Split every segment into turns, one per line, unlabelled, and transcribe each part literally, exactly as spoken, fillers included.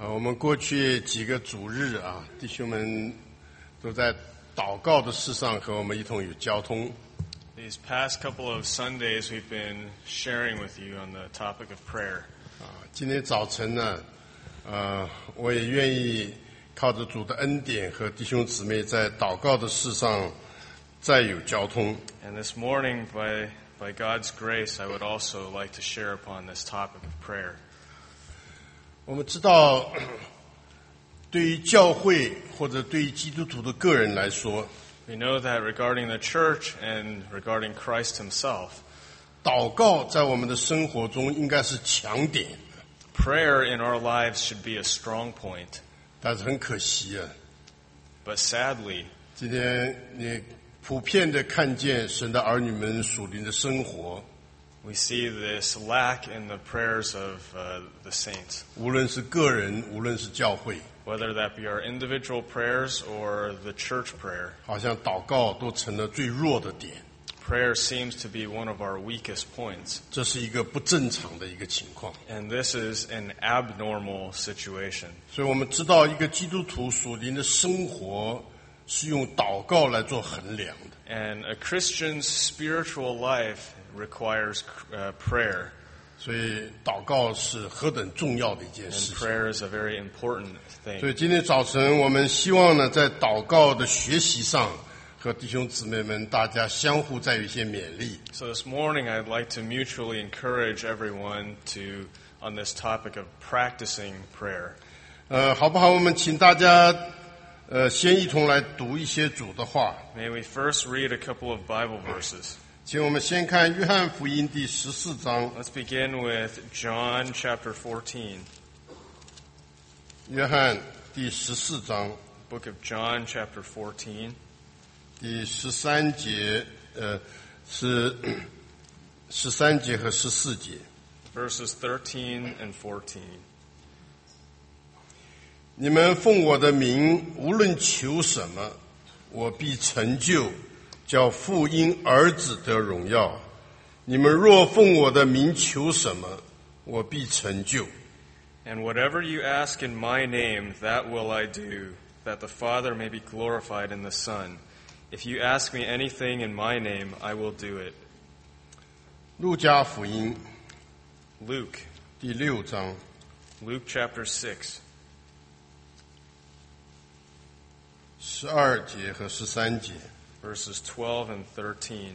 呃，我们过去几个主日啊，弟兄们都在祷告的事上和我们一同有交通。
These past couple of Sundays, we've been sharing with you on the topic of prayer.
啊，今天早晨呢，呃，我也愿意靠着主的恩典和弟兄姊妹在祷告的事上再有交通。
And this morning, by by God's grace, I would also like to share upon this topic of prayer.
我们知道，对于教会或者对于基督徒的个人来说，
We know that regarding the church and regarding Christ himself,
祷告在我们的生活中应该是强点。
prayer in our lives should be a strong point.
但是很可惜啊，
But sadly,
今天你普遍的看见神的儿女们属灵的生活，
we see this lack in the prayers of uh, the saints,
无论是个人，无论是教会，
whether that be our individual prayers or the church prayer.
好像祷告都成了最弱的点。
Prayer seems to be one of our weakest points.
这是一个不正常的一个情况。
And this is an abnormal situation.
所以我们知道，一个基督徒属灵的生活是用祷告来做衡量的。
And a Christian's spiritual life requires uh, prayer.
所以祷告是何等重要的一件
And
事情。
prayer is a very important
所以
thing.
今天早晨，我们希望呢，在祷告的学习上，和弟兄姊妹们大家相互再有一些勉励。
So this morning I'd like to mutually encourage everyone to, on this topic of practicing prayer.
呃，好不好？我们请大家，呃，先一同来读一些主的话。
May we first read a couple of Bible verses.
请我们先看约翰福音第十四章。
Let's begin with John chapter fourteen.
约翰第十四章
Book of John chapter fourteen.
第十三节，呃，是十三节和十四节。
Verses thirteen and fourteen.
你们奉我的名，无论求什么，我必成就，叫父因儿子得荣耀。你们若奉我的名求什么，我必成就。
And whatever you ask in my name, that will I do, that the Father may be glorified in the Son. If you ask me anything in my name, I will do it.
路加福音
Luke,
第六章
Luke chapter six,
十二节和十三节。
verses twelve and thirteen.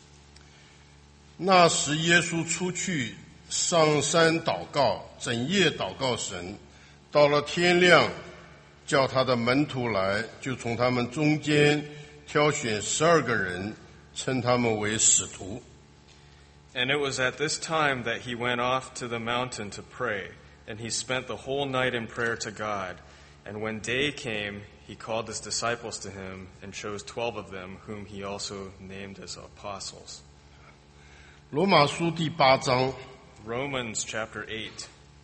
那时耶稣出去上山祷告，整夜祷告神。到了天亮，叫他的门徒来，就从他们中间挑选十二个人，称他们为使徒。
And it was at this time that he went off to the mountain to pray, and he spent the whole night in prayer to God. And when day came, he called his disciples to him and chose twelve of them, whom he also named as apostles.
罗马书第八章
Romans chapter eight.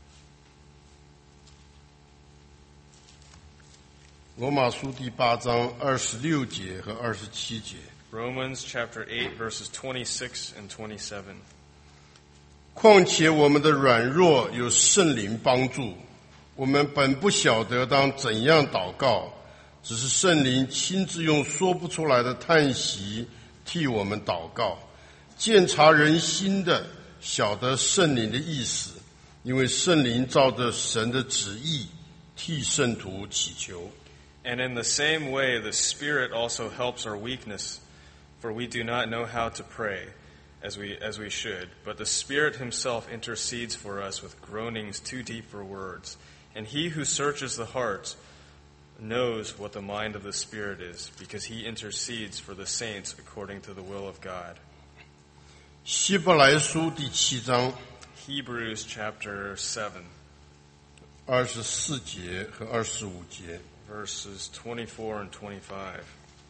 罗马书第八章二十六节和二十七节。
Romans chapter eight, verses twenty-six and twenty-seven.
况且我们的软弱有圣灵帮助，我们本不晓得当怎样祷告，只是圣灵亲自用说不出来的叹息替我们祷告。鉴察人心的，晓得圣灵的意思，因为圣灵照着神的旨意替圣徒祈求。
And in the same way, the Spirit also helps our weakness, for we do not know how to pray as we as we should. But the Spirit himself intercedes for us with groanings too deep for words. And he who searches the hearts knows what the mind of the Spirit is, because he intercedes for the saints according to the will of God.
希伯来书第七章
Hebrews chapter seven,
二十四节和二十五节。
verses twenty-four and twenty-five.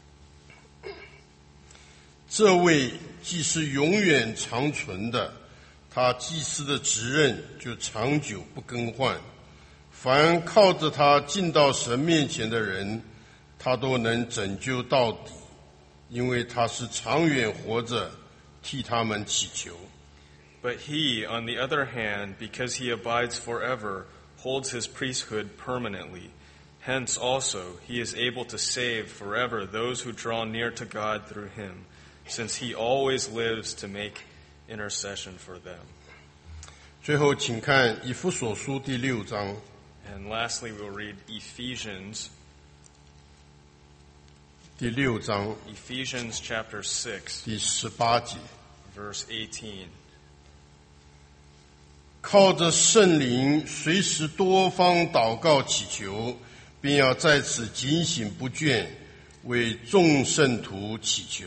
这位既是永远长存的，他祭司的职任就长久不更换。凡靠着他进到神面前的人，他都能拯救到底，因为他是长远活着，替他们祈求。
But he, on the other hand, because he abides forever, holds his priesthood permanently. Hence also he is able to save forever those who draw near to God through him, since he always lives to make intercession for them.
最后，请看以弗所书第六章
And lastly, we'll read Ephesians,
第六章
Ephesians chapter six,
第十八节。
verse eighteen.
靠着圣灵，随时多方祷告祈求，并要在此警醒不倦，为众圣徒祈求。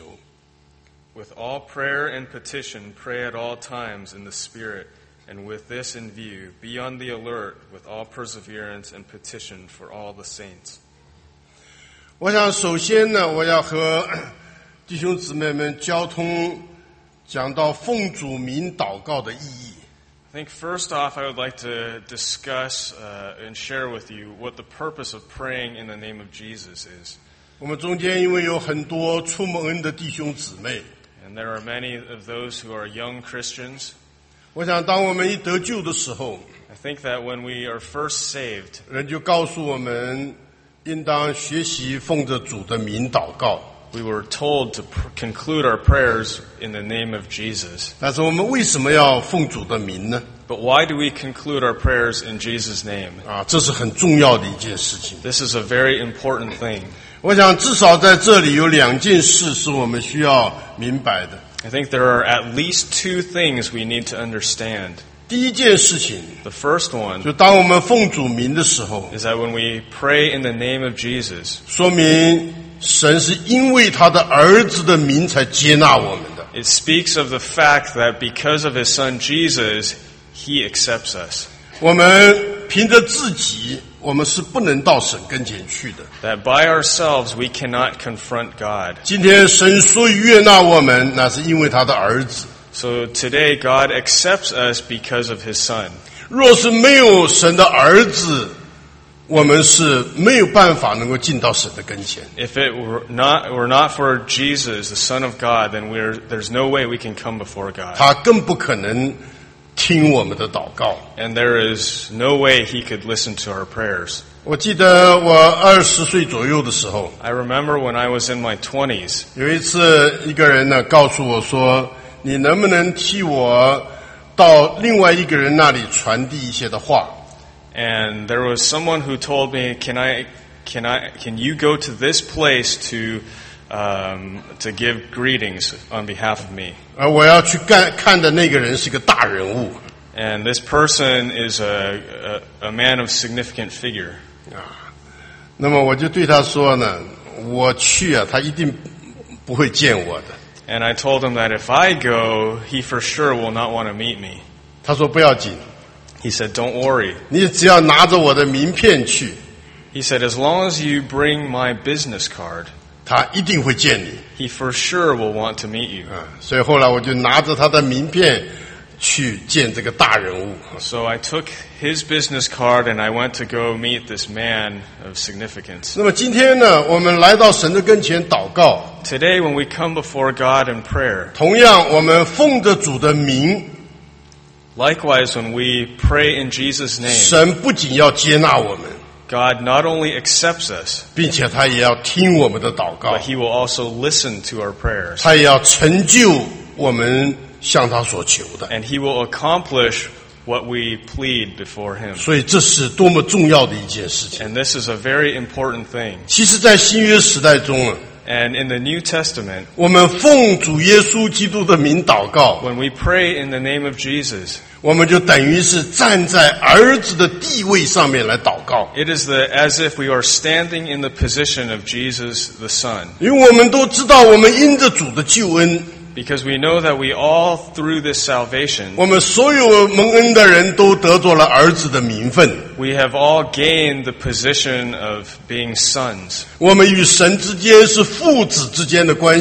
With all prayer and petition, pray at all times in the Spirit, and with this in view, be on the alert with all perseverance and petition for all the saints.
我想首先呢，我要和弟兄姊妹们交通讲到奉主名祷告的意义。
I think first off, I would like to discuss uh, and share with you what the purpose of praying in the name of Jesus is.
我们中间因为有很多出蒙恩的弟兄姊妹，
And there are many of those who are young Christians.
我想当我们一得救的时候，
I think that when we are first saved,
人就告诉我们，应当学习奉着主的名祷告。
we were told to pr- conclude our prayers in the name of Jesus.
但是我们为什么要奉主的名呢？
But why do we conclude our prayers in Jesus' name?
啊，这是很重要的一件事情。
This is a very important thing.
我想至少在这里有两件事是我们需要明白的。
I think there are at least two things we need to understand.
第一件事情，
The first one
就当我们奉主名的时候，
is that when we pray in the name of Jesus,
说明神是因为他的儿子的名才接纳我们的。
it speaks of the fact that because of his son Jesus, he accepts us.
我们凭着自己，我们是不能到神跟前去的。
That by ourselves we cannot confront God.
今天神所以悦纳我们，那是因为他的儿子。
So today God accepts us because of his son.
若是没有神的儿子，我们是没有办法能够进到神的跟前。
If it were not, were not for Jesus, the Son of God, then we're, there's no way we can come before God.
他更不可能听我们的祷告。
And there is no way he could listen to our prayers.
我记得我二十岁左右的时候，
I remember when I was in my twenties,
有一次一个人呢告诉我说：“你能不能替我到另外一个人那里传递一些的话？”
and there was someone who told me, "Can I, can I, can you go to this place to, um, to give greetings on behalf of me?"
而我要去干看的那个人是个大人物
And this person is a, a, a man of significant figure.
啊。那么我就对他说呢：“我去啊，他一定不会见我的。”
And I told him that if I go, he for sure will not want to meet me.
他说：“不要紧，
He said, "Don't worry."
你只要拿着我的名片去，
He said, "As long as you bring my business card,
他一定会见你。”
he for sure will want to meet you."
啊，所以后来我就拿着他的名片去见这个大人物。
So I took his business card and I went to go meet this man of significance.
那么今天呢，我们来到神的跟前祷告，
Today when we come before God in prayer,
同样我们奉着主的名，
likewise when we pray in Jesus' name,
神不仅要接纳我们，
God not only accepts us,
并且他也要听我们的祷告
but，he will also listen to our prayers.
他也要成就我们向他所求的。
And he will accomplish what we plead before him.
所以这是多么重要的一件事情。
And this is a very important thing.
其实在新约时代中啊，
And in the New Testament,
我们奉主耶稣基督的名祷告，
when we pray in the name of Jesus,
我们就等于是站在儿子的地位上面来祷告。
it is the, as if we are standing in the position of Jesus the Son.
因为我们都知道，我们因着主的救恩，
Because we know that we all, through this salvation,
我们所有蒙恩的人都得着了儿子的名分。
we have all gained the position of being sons.
我们与神之间是父子之间的关系。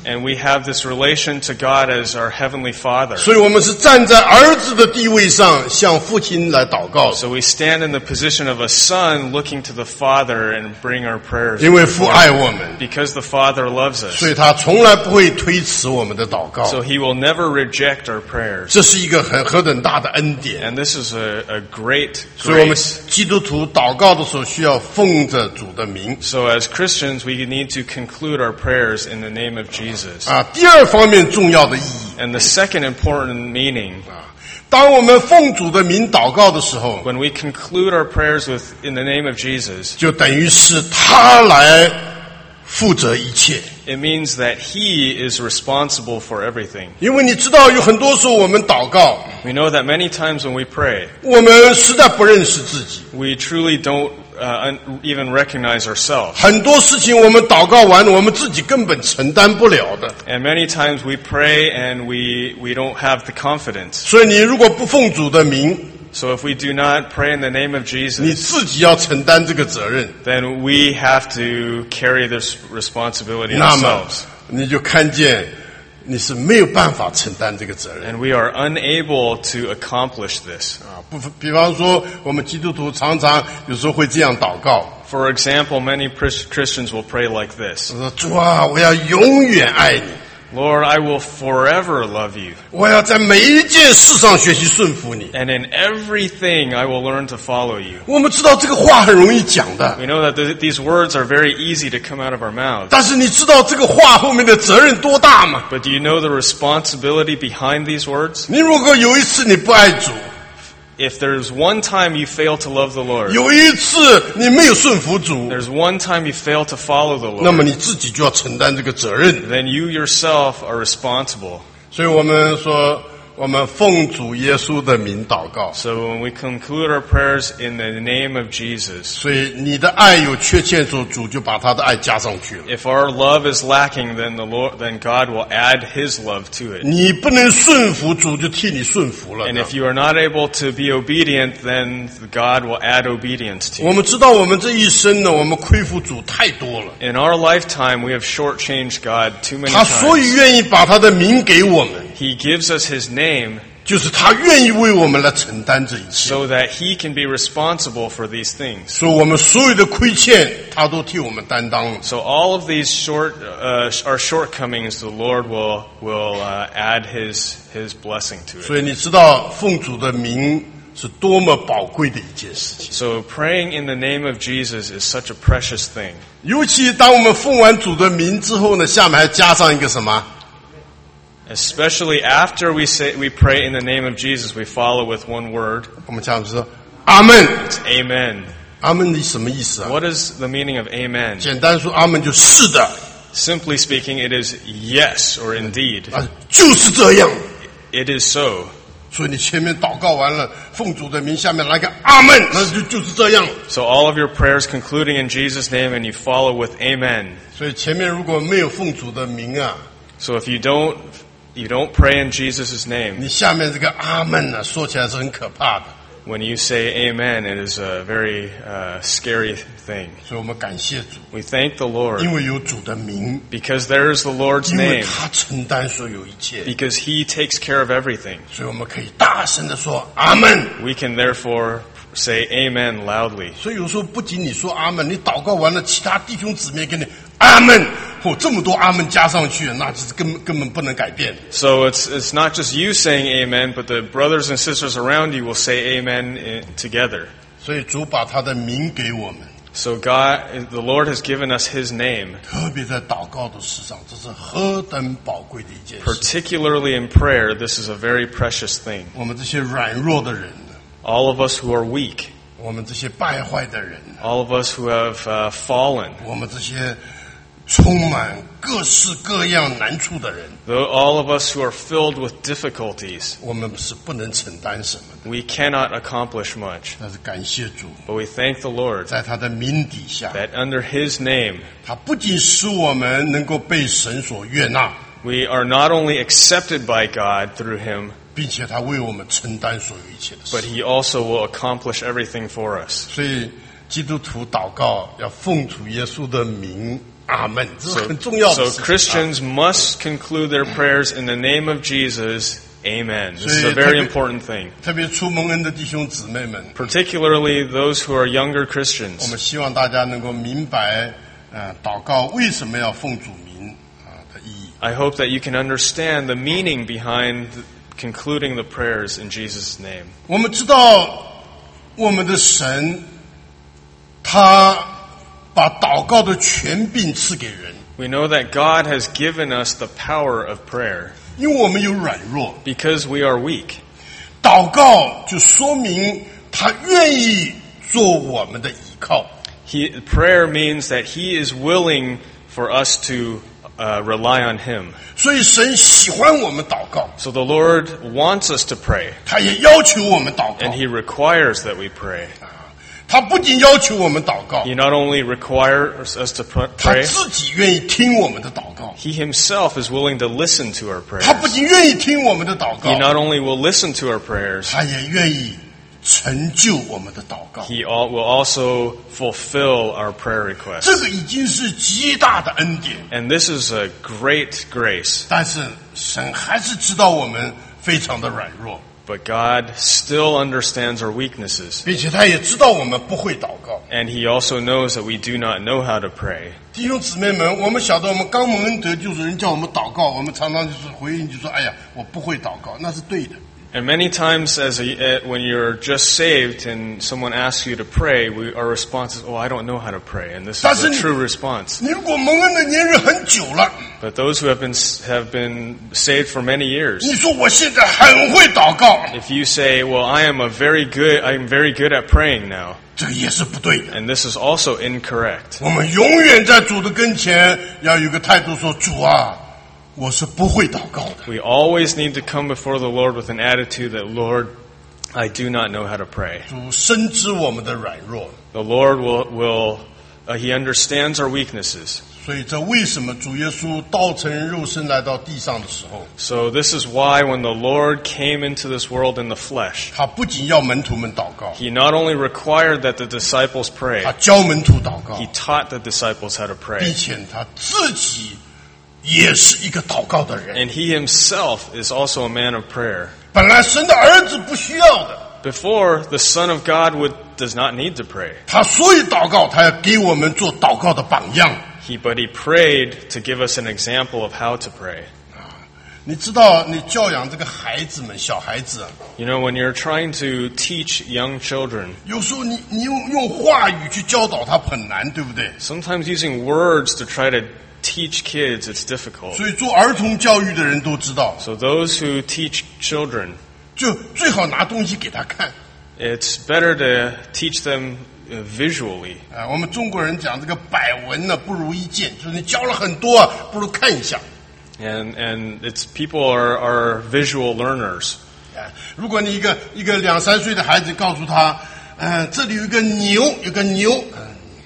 And we have this relation to God as our Heavenly Father.
所以我们是站在儿子的地位上向父亲来祷告，
So we stand in the position of a son looking to the Father and bring our prayers.
因为父爱我们，
Because the Father loves us.
所以他从来不会推迟我们的祷告。
So He will never reject our prayers.
这是一个很何等大的恩典。
And this is a, a great
所以我们
grace.
基督徒祷告的时候需要奉着主的名。
So as Christians, we need to conclude our prayers in the name of Jesus.
啊，第二方面重要的意义
And the second important meaning,
啊，当我们奉主的名祷告的时候，
when we conclude our prayers with in the name of Jesus,
就等于是他来负责一切。
it means that He is responsible for everything.
因为你知道，有很多时候我们祷告，
We know that many times when we pray,
我们实在不认识自己。
we truly don't uh, un- even recognize ourselves.
很多事情我们祷告完，我们自己根本承担不了的。
And many times we pray and we, we don't have the confidence.
所以你如果不奉主的名，
So if we do not pray in the name of
你
Jesus,
自己要承担这个责任。
then we have to carry this responsibility
那么
ourselves.
你就看见你是没有办法承担这个责任
And we are unable to accomplish this.
啊！不，比方说，我们基督徒常常有时候会这样祷告，
For example, many Chris- Christians will pray like this.
说：“主啊，我要永远爱你，
Lord, I will forever love you.
我要在每一件事上学习顺服你。”
And in everything I will learn to follow you.
我们知道这个话很容易讲的，
We know that th- these words are very easy to come out of our mouths.
但是你知道这个话后面的责任多大吗？
But do you know the responsibility behind these words?
你如果有一次你不爱主，
If there's one time you fail to love the Lord,
有一次你没有顺服主，
there's one time you fail to follow the
那么
Lord,
你自己就要承担这个责任。
then you yourself are responsible.
所以我们说，我们奉主耶稣的名祷告。
So when we conclude our prayers in the name of Jesus,
所以你的爱有缺陷的时候，主就把他的爱加上去了。
if our love is lacking, then the Lord, then God will add His love to it.
你不能顺服主，就替你顺服了。
And if you are not able to be obedient, then God will add obedience to
我
you.
们知道，我们这一生呢，我们亏负主太多了。
In our lifetime, we have shortchanged God too many
他所以
times.
愿意把他的名给我们，
He gives us His name
就是他愿意为我们来承担这一切。
so that He can be responsible for these things.
所以我们所有的亏欠，他都替我们担当。
So all of these short, uh, our shortcomings, the Lord will will uh, add His His blessing to it.
所以你知道，奉主的名是多么宝贵的一件事情。
So praying in the name of Jesus is such a precious thing.
尤其当我们奉完主的名之后呢，下面还加上一个什么？
Especially after we say we pray in the name of Jesus, we follow with one word.
我们讲说阿门。
It's Amen.
阿门你什么意思啊？
What is the meaning of Amen?
简单说，阿门就是的
Simply speaking, it is yes or indeed.
啊，就是这样。
It is so.
所以你前面祷告完了，奉主的名，下面来个阿门，那就就是这样。
So all of your prayers concluding in Jesus' name, and you follow with Amen.
所以前面如果没有奉主的名啊，
So if you don't you don't pray in Jesus' name,
你下面这个阿门呢，说起来是很可怕的。
when you say Amen, it is a very uh, scary thing.
所以我们感谢主，
We thank the
因
Lord
为有主的名，
because there is the Lord's
因为
name,
他承担所有一切，
because He takes care of everything.
所以我们可以大声的说阿门。
We can therefore say Amen loudly.
所以有时候不仅你说阿门，你祷告完了，其他弟兄姊妹跟你阿门，哦，这么多阿门加上去，那就是根本根本不能改变。
So it's it's not just you saying Amen, but the brothers and sisters around you will say Amen in, together.
所以主把他的名给我们，
So God, the Lord has given us His name,
特别在祷告的事上，这是何等宝贵的一件事。
particularly in prayer. This is a very precious thing.
我们这些软弱的人，
All of us who are weak,
我们这些败坏的人，
all of us who have uh, fallen,
我们这些充满各式各样难处的人，
though all of us who are filled with difficulties,
我们是不能承担什么的。
we cannot accomplish much.
但是感谢主，
But we thank the Lord
在他的名底下，
that under His name,
他不仅使我们能够被神所悦纳，
we are not only accepted by God through Him,
并且他为我们承担所有一切的
but
事。
He also will accomplish everything for us.
所以基督徒祷告要奉主耶稣的名， 阿门，这是很重要的
So
事情。
Christians must conclude their prayers in the name of Jesus. Amen. This is a very important thing.
特别出蒙恩的弟兄姊妹们，
Particularly those who are younger
我
Christians.
们希望大家能够明白，呃，祷告为什么要奉主名啊的意义。
I hope that you can understand the meaning behind concluding the prayers in Jesus' name.
我们知道，我们的神，他把祷告的权柄赐给人，
We know that God has given us the power of prayer
因为我们有软弱，
because we are weak.
祷告就说明他愿意做我们的依靠。
He, prayer means that He is willing for us to uh, rely on Him.
所以神喜欢我们祷告，
So the Lord wants us to pray,
他也要求我们祷告
and。He requires that we pray.
他不仅要求我们祷告，
He not only requires us to pr-
他
pray,
自己愿意听我们的祷告。
He Himself is willing to listen to our
他不
prayers.
仅愿意听我们的祷
He
告，
not only will listen to our prayers,
他也愿意成就我们的祷告。
He al- will also fulfill our prayer
这
requests.
个已经是极大的恩典，
And this is a great grace.
但是神还是知道我们非常的软弱，
But God still understands our weaknesses.
并且他也知道我们不会祷告。
And He also knows that we do not know how to pray.
弟兄姊妹们，我们晓得我们刚蒙恩得，就是人叫我们祷告，我们常常就是回应，就说：“哎呀，我不会祷告。”那是对的。
And many times as a, uh, when you're just saved and someone asks you to pray, we, our response is, oh, I don't know how to pray. And this is
Doesn't-
a true response.
你如果蒙恩的年日很久了，
But those who have been, have been saved for many years,
你说我现在很会祷告，
if you say, well, I am a very good, I'm very good at praying now,
这个也是不对的。
and this is also incorrect.
我们永远在主的跟前要有一个态度说：“主啊，我是不会祷告的。
We always need to come before the Lord with an attitude that, Lord, I do not know how to pray.
主深知我们的软弱，
The Lord will, will uh, He understands our weaknesses.
所以这为什么主耶稣道成肉身来到地上的时候，
So this is why when the Lord came into this world in the flesh,
他不仅要门徒们祷告，
He not only required that the disciples pray,
他教门徒祷告，
He taught the disciples how to
并
pray.
且他自己也是一个祷告的人。
And He Himself is also a man of prayer.
本来神的儿子不需要的，
Before, the Son of God would, does not need to pray.
他所以祷告，他要给我们做祷告的榜样。
He, but He prayed to give us an example of how to pray.
你知道，你教养这个孩子们，小孩子啊，
You know, when you're trying to teach young children,
有时候你你用用话语去教导他很难，对不对？
sometimes using words to try to teach kids, it's difficult.
所以做儿童教育的人都知道，
So those who teach children,
就最好拿东西给他看。
it's better to teach them uh, visually.
啊，我们中国人讲这个百闻呢不如一见，就是你教了很多啊，不如看一下。
And, and it's, people are, are visual learners.
啊，如果你一个一个两三岁的孩子告诉他，呃，这里有一个牛，有个牛，呃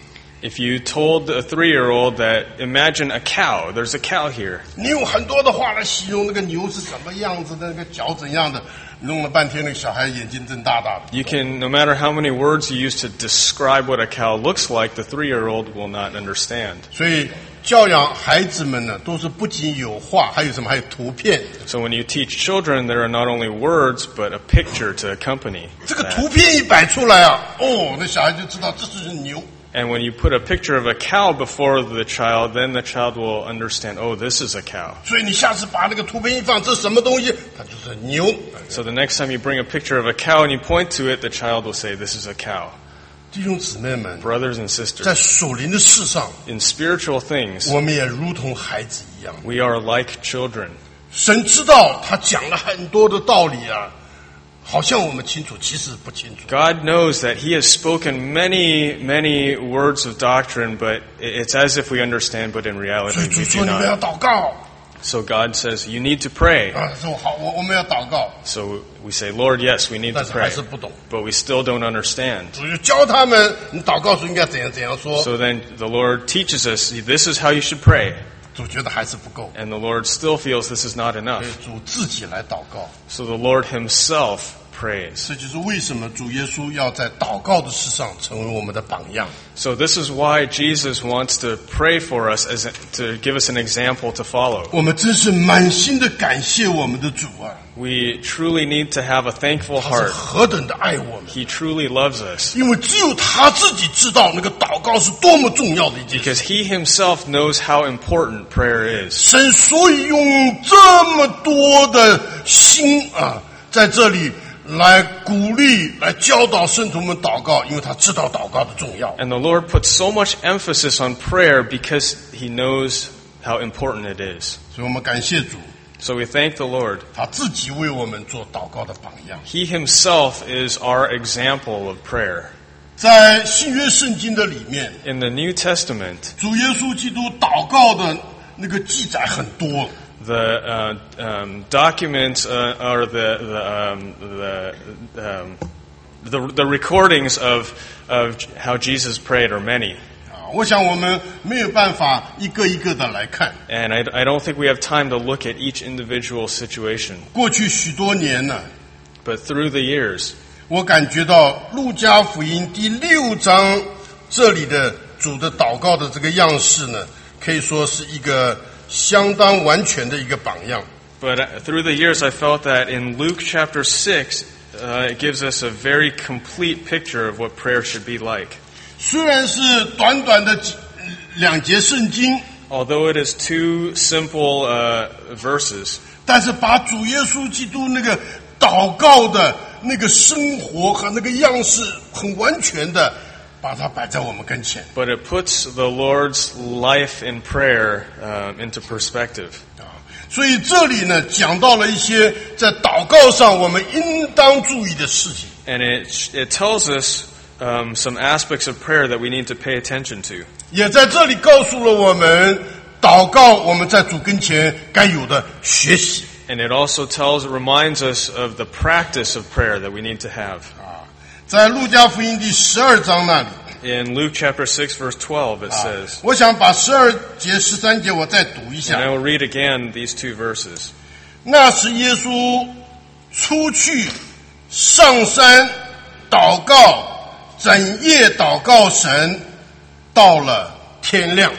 If you told a three-year-old that, imagine a cow, there's a cow here.
你有很多的话来形容那个牛是什么样子的，那个脚怎样的，弄了半天，那个小孩眼睛睁大大的。
You can, no matter how many words you use to describe what a cow looks like, the three-year-old will not understand.
所以教养孩子们呢，都是不仅有话，还有什么？还有图片。
So when you teach children, there are not only words, but a picture to accompany
这个
that.
图片一摆出来啊，哦，那小孩就知道这就是牛。
And when you put a picture of a cow before the child, then the child will understand, oh, this is a cow.
所以你下次把那个图片一放，这是什么东西？它就是牛。
So the next time you bring a picture of a cow and you point to it, the child will say, this is a cow.
弟兄姊妹们，
Brothers and
在
sisters,
属灵的事上，
in spiritual things,
我们也如同孩子一样。
we are like children.
神知道他讲了很多的道理啊，好像我们清楚，其实不清楚。
God knows that He has spoken many, many words of doctrine, but it's as if we understand, but in
所
reality
以主
we
说
do
你们要
not.
祷告
So God says, you need to pray.
啊，说好，我我们要祷告，
So we say, Lord, yes, we need
但
to
是还
pray.
是不懂。
But we still don't understand.
主就教他们，你祷告时应该怎样怎样说。
So then the Lord teaches us, this is how you should pray.
主觉得还是不够，
And the Lord still feels this is not
所
enough.
以主自己来祷告。
So the Lord Himself praise.
这就是为什么主耶稣要在祷告的事上成为我们的榜样。
So this is why Jesus wants to pray for us, as a, to give us an example to follow.
我们真是满心的感谢我们的主啊，
We truly need to have a thankful
他是
heart.
何等的爱我们，
He truly loves us
因为只有他自己知道那个祷告是多么重要的一件事。
because He Himself knows how important prayer is.
神所以用这么多的心啊，在这里来鼓励、来教导圣徒们祷告，因为他知道祷告的重要。
And the Lord puts so much emphasis on prayer because He knows how important it is.
所以我们感谢主，
So we thank the Lord.
他自己为我们做祷告的榜样。
He Himself is our example of prayer.
在新约圣经的里面，
In the New Testament,
主耶稣基督祷告的那个记载很多。
the uh, um, documents uh, or the the um, the, um, the the recordings of of how Jesus prayed are many.
啊，我想我们没有办法一个一个的来看。
And I, I don't think we have time to look at each individual situation.
过去许多年呢，
But through the years,
我感觉到路加福音第六章这里的主的祷告的这个样式呢，可以说是一个相当完全的一个榜样。
but uh, through the years, I felt that in Luke chapter six, uh, it gives us a very complete picture of what prayer should be like.
虽然是短短的几两节圣经，
Although it is two simple uh, verses,
但是把主耶稣基督那个祷告的那个生活和那个样式很完全的把它摆在我们跟前。
but it puts the Lord's life in prayer um, into perspective.
所以这里呢，讲到了一些在祷告上我们应当注意的事情。
And it it tells us um, some aspects of prayer that we need to pay attention to.
也在这里告诉了我们，祷告我们在主跟前该有的学习。
And it also tells, reminds us of the practice of prayer that we need to have.
在路加福音第十二章那里，
In Luke chapter six, verse twelve, it says,
我想把十二节、十三节我再读一
and I
下。
will read again these two verses.
那时耶稣出去上山祷告，整夜祷告神，到了天亮。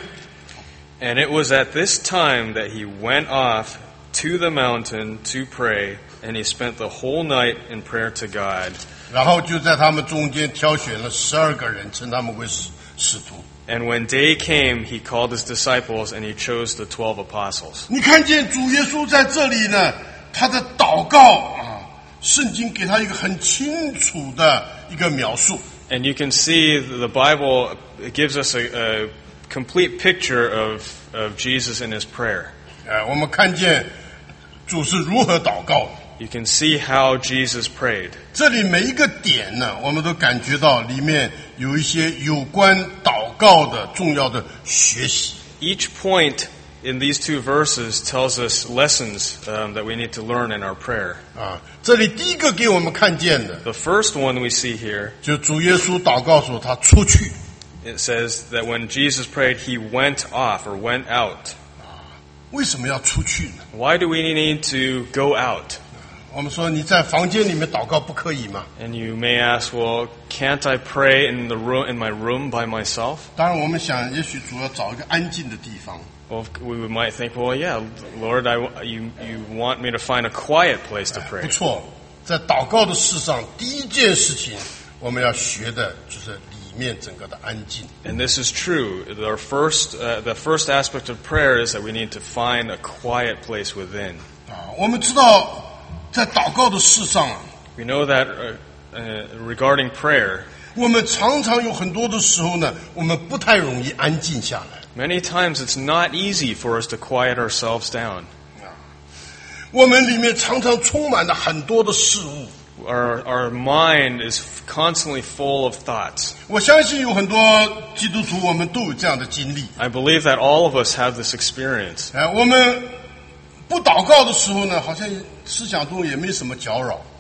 And it was at this time that he went off to the mountain to pray, and he spent the whole night in prayer to God.
然后就在他们中间挑选了十二个人，称他们为使使徒。
And when day came, he called his disciples, and he chose the twelve apostles.
你看见主耶稣在这里呢，他的祷告啊，圣经给他一个很清楚的一个描述。
And you can see the Bible gives us a, a complete picture of, of Jesus in his prayer.
呃，我们看见主是如何祷告的。
You can see how Jesus prayed.
这里每一个点呢，我们都感觉到里面有一些有关祷告的重要的学习。
Each point in these two verses tells us lessons um, that we need to learn in our prayer.
啊，这里第一个给我们看见的，
The first one we see here,
就主耶稣祷告说他出去。
it says that when Jesus prayed, he went off or went out.
为什么要出去呢？
Why do we need to go out?
我们说你在房间里面祷告不可以吗？
And you may ask, well, can't I pray in the room, in my room by myself?
当然，我们想，也许主要找一个安静的地方。
Well, we might think, well, yeah, Lord, I, you, you want me to find a quiet place to
不
pray.
错，在祷告的事上，第一件事情我们要学的就是里面整个的安静。
And this is true. Our first, uh, the first aspect of prayer is that we need to find a quiet place within.
啊，我们知道，在祷告的事上啊，
We know that uh, uh, regarding prayer,
我们常常有很多的时候呢，我们不太容易安静下来。
many times it's not easy for us to quiet ourselves down.
我们里面常常充满了很多的事物。
Our, our mind is constantly full of thoughts.
我相信有很多基督徒，我们都有这样的经历。
I believe that all of us have this experience.
哎，我们不祷告的时候呢，好像思想中也没什么搅扰。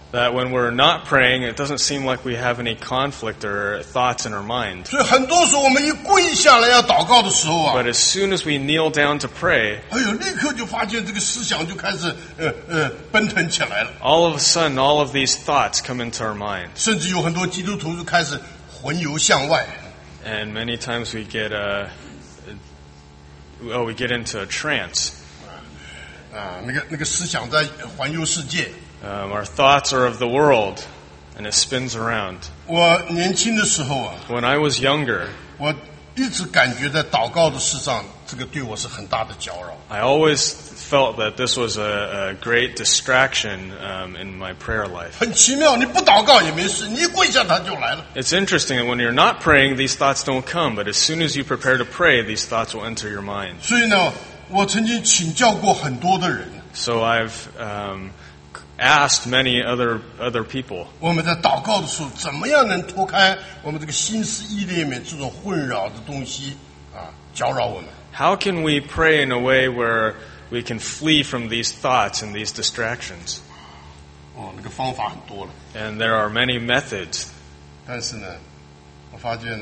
That when we're not praying, it doesn't seem like we have any conflict or thoughts in our mind.
所以很多时候我们一跪下来要祷告的时候啊，
But as soon as we kneel down to pray,
哎呦，立刻就发现这个思想就开始呃呃奔腾起来了，
all of a sudden, all of these thoughts come into our mind.
甚至有很多基督徒就开始魂游向外。
And many times we get a, oh, we get into a trance.
啊，那个那个思想在环游世界。
Um, our thoughts are of the world, and it spins around.
我年轻的时候啊，
When I was younger,
我一直感觉在祷告的事上，这个对我是很大的搅扰。
I always felt that this was a, a great distraction um, in my prayer life.
很奇妙，你不祷告也没事，你一跪下它就来了。
It's interesting that when you're not praying, these thoughts don't come, but as soon as you prepare to pray, these thoughts will enter your mind.
所以呢，我曾经请教过很多的人，
So I've um, asked many other other people,
我们在祷告的时候，怎么样能脱开我们这个心思意念里面这种混扰的东西啊，搅扰我们？
how can we pray in a way where we can flee from these thoughts and these distractions?
哦，那个方法很多了，
And there are many methods.
但是呢，我发现呢，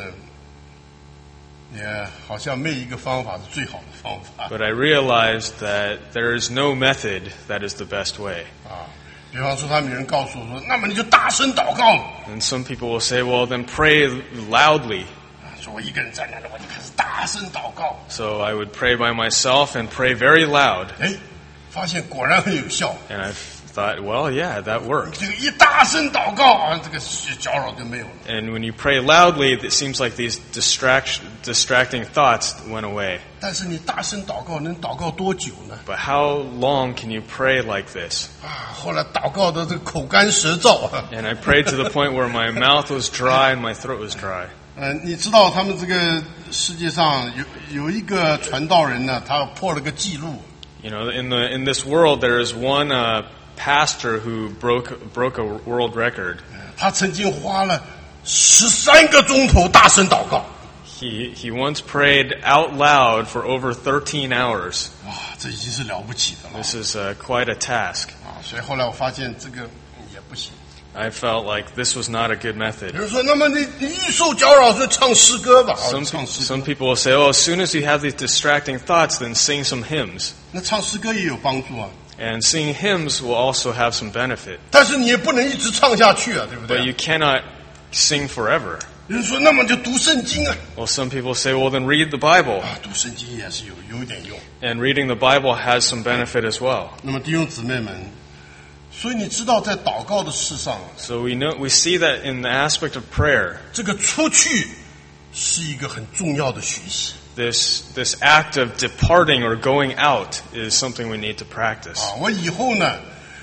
也好像没有一个方法是最好的方法
But I realized that there is no method that is the best way.
啊。比方说，他们有人告诉我说：“那么你就大声祷告。”
And some people will say, well, then pray loudly.
啊，说我一个人在那里，我就开始大声祷告。
So I would pray by myself and pray very loud.
哎，发现果然很有效。
And I thought, well, yeah, that worked.
这个一大声祷告啊，这个搅扰就没有了。
And when you pray loudly, it seems like these distraction, distracting thoughts went away.
但是你大声祷告能祷告多久呢？
But how long can you pray like this?
啊，后来祷告的这个口干舌燥啊。
And I prayed to the point where my mouth was dry and my throat was dry.
嗯、你知道他们这个世界上有有一个传道人呢，他破了个记录。
You know, in the in this world, there is one uh, pastor who broke broke a world record.
他曾经花了十三个钟头大声祷告。
He he once prayed out loud for over thirteen hours.
哇，这已经是了不起的了
This is uh, quite a task.
啊！所以后来我发现这个也不行。
I felt like this was not a good
比
method.
如说，那么你你一受搅扰，就唱诗歌吧。好
Some
唱诗歌
some people will say, "Oh, as soon as you have these distracting thoughts, then sing some hymns."
那唱诗歌也有帮助啊。
And singing hymns will also have some benefit.
但是你也不能一直唱下去啊，对不
But
对
you？ cannot sing forever.
有人说，那么就读圣经啊。
Well, some people say, "Well, then read the Bible."
啊，读圣经也是有有一点用。
And reading the Bible has some benefit as well.
那么弟兄姊妹们，所以你知道，在祷告的事上，
So we know we see that in the aspect of prayer,
这个出去是一个很重要的学习
this this act of departing or going out is something we need to practice.
啊。我以后呢，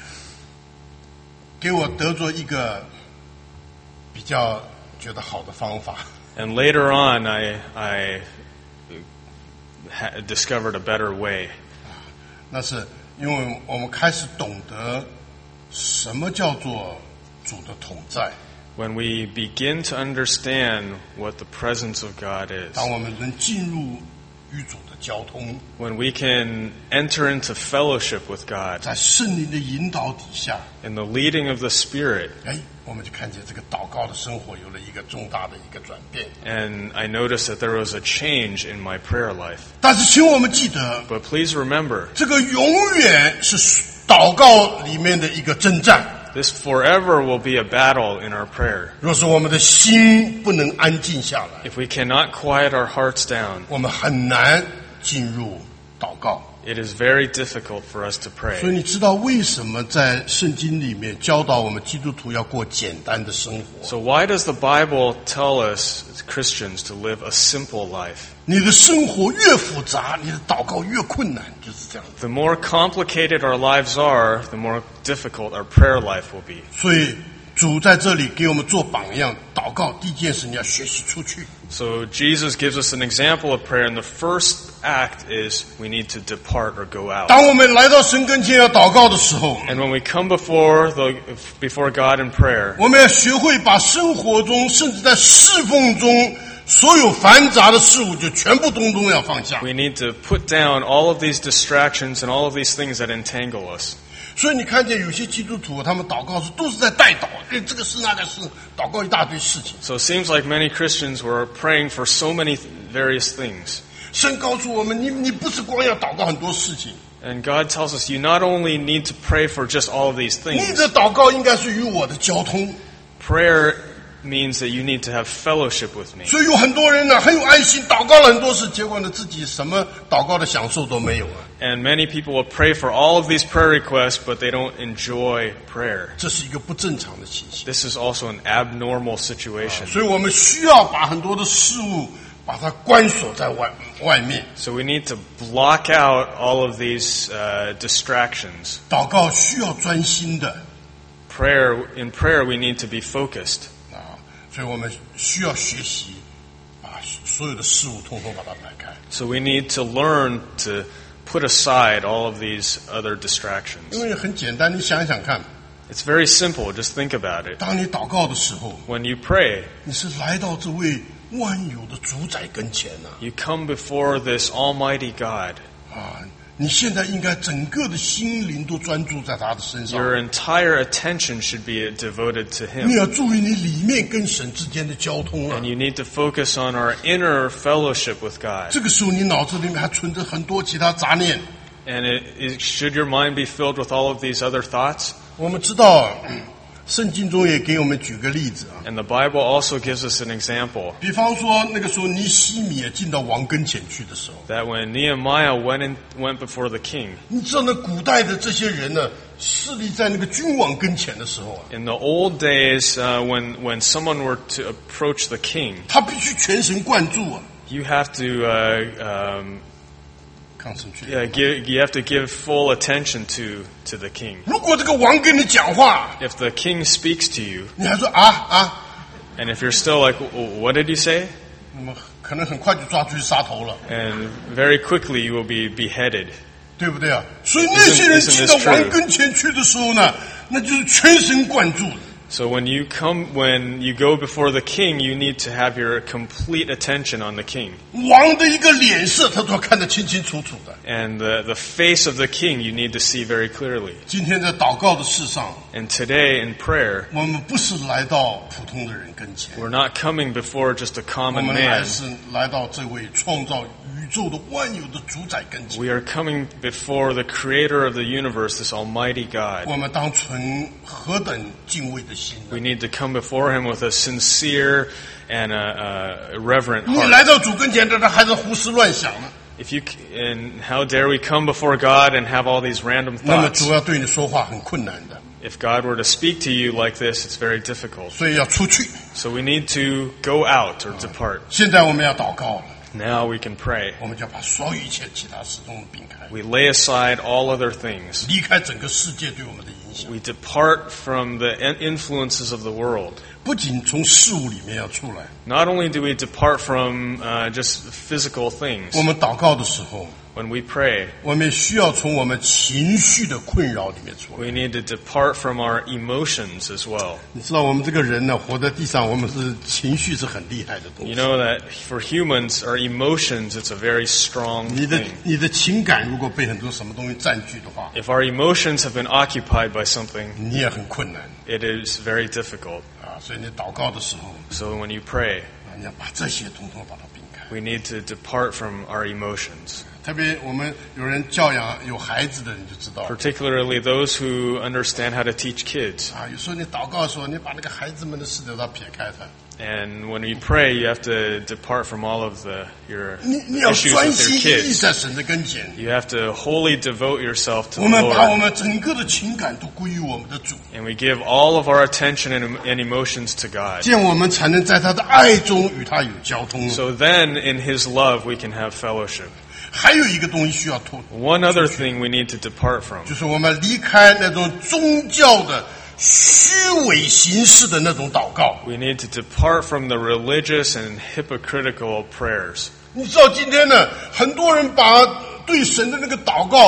给我得着一个比较觉得好的方法。
And later on, I I ha- discovered a better way.
那是因为我们开始懂得什么叫做主的同在。
When we begin to understand what the presence of God is,
当我们能进入与主的交通，
when we can enter into fellowship with God
在圣灵的引导底下，
in the leading of the Spirit,
哎，我们就看见这个祷告的生活有了一个重大的一个转变。
and I noticed that there was a change in my prayer life.
但是，请我们记得，
But please remember,
这个永远是祷告里面的一个征战。
this forever will be a battle in our prayer.
若是我们的心不能安静下来，
If we cannot quiet our hearts down,
我们很难进入祷告。
it is very difficult for us to
所以
pray.
你知道为什么在圣经里面教导我们基督徒要过简单的生活？
So why does the Bible tell us as Christians to live a simple life?
你的生活越复杂，你的祷告越困难，就是这样。
The more complicated our lives are, the more difficult our prayer life will be.
所以主在这里给我们做榜样，祷告第一件事你要学习出去。
So Jesus gives us an example of prayer, and the first act is we need to depart or go out.
当我们来到神跟前要祷告的时候，
And when we come before the before God in prayer,
我们要学会把生活中甚至在侍奉中所有繁杂的事物就全部通通要放下。
we need to put down all of these distractions and all of these things that entangle us.
所以你看见有些基督徒，他们祷告是都是在代祷，哎，这个是那个是，祷告一大堆事情。
So it seems like many Christians were praying for so many th- various things.
神告诉我们，你你不是光要祷告很多事情，
And God tells us you not only need to pray for just all of these
你
things.
的祷告应该是与我的交通。
Prayer means that you need to have fellowship with me.
所以有很多人呢、很有爱心，祷告了很多事，结果呢自己什么祷告的享受都没有啊。
And many people will pray for all of these prayer requests, but they don't enjoy prayer.
这是一个不正常的情形。
This is also an abnormal situation.
所以我们需要把很多的事物把它关锁在外外面。
So we need to block out all of these uh, distractions.
祷告需要专心的
Prayer, in prayer, we need to be focused.
啊，所以我们需要学习，把所有的事物统统把它摆开。
So we need to learn to put aside all of these other
因
distractions.
为很简单，你想想看，
It's very simple. Just think about it.
当你祷告的时候，
When you pray,
你是来到这位万有的主宰跟前呐、
you come before this Almighty God.
啊，你现在应该整个的心灵都专注在他的身上。
Your entire attention should be devoted to
你
Him.
要注意你里面跟神之间的交通啊
And。you need to focus on our inner fellowship with God.
这个时候，你脑子里面还存着很多其他杂念。
And it, it, should your mind be filled with all of these other thoughts?
我们知道，嗯圣经中也给我们举个例子啊，
And the Bible also gives us an example
比方说那个时候尼希米进到王跟前去的时候，
that when Nehemiah went in, went before the king,
你知道那古代的这些人呢，势力在那个君王跟前的时候啊，
in the old days, uh, when, when someone were to approach the king,
他必须全神贯注啊，
you have to uh, um,
抗生去。
yeah, give, you have to give full attention to, to the king.
如果这个王跟你讲话，
If the king speaks to you,
你还说啊啊，
and if you're still like, "W- what did he say?
那么可能很快就抓出去杀头了，
And very quickly you will be beheaded.
对不对啊？所以那些人进到王跟前去的时候呢，那就是全神贯注的。
So when you come, when you go before the king, you need to have your complete attention on the king.
王的一个脸色，他都要看得清清楚楚的。
And the, the face of the king you need to see very clearly.
今天在祷告的事上，
And today in prayer,
我们不是来到普通的人跟前，
we're not coming before just a
我
common
们来
man.
是来到这位创造宇宙的万有的主宰跟前。
We are coming before the creator of the universe, this almighty God.
我们当存何等敬畏的心呢
We need to come before him with a sincere and a, a reverent
你
heart.
来到主跟前的，他还是胡思乱想呢。
If you, and how dare we come before God and have all these random
那么
thoughts?
主要对你说话很困难的，
If God were to speak to you like this, it's very difficult.
所以要出去。
So we need to go out or depart.
现在我们要祷告了，
Now we can pray.
我们就要把所有一切其他事都避开，
We lay aside all other things.
离开整个世界对我们的影响。
We depart from the in- influences of the world.
不仅从事物里面要出来，
Not only do we depart from uh, just physical things,
我们祷告的时候，
when we pray,
我们也需要从我们情绪的困扰里面出来。
we need to depart from our emotions as well.
你知道，我们这个人呢，活在地上，我们是情绪是很厉害的东
You
西。
know that for humans, our emotions, it's a very strong
你的
thing.
你的情感如果被很多什么东西占据的话，
If our emotions have been occupied by something,
你也很困难
it is very difficult.
啊。所以你祷告的时候，
So when you pray,
啊你要把这些统统把它避开。
we need to depart from our emotions.
特别我们有人教养有孩子的人就知道
Particularly those who understand how to teach kids.
啊，有时候你祷告的时候，你把那个孩子们的事都要撇开它，
And when you pray, you have to depart from all of the your
你你要
issues
专
with
心
your
一意
kids.
在神的跟前。
You have to wholly devote yourself to
我
the
们把我
Lord.
们整个的情感都归于我们的主，
And we give all of our attention and, and emotions to God.
这样我们才能在他的爱中与他有交通。
So then, in His love, we can have fellowship.
还有一个东西需要脱，
One other thing we need to depart from
就是我们离开那种宗教的虚伪形式的那种祷告。
we need to depart from the religious and hypocritical prayers.
你知道今天呢，很多人把对神的那个祷告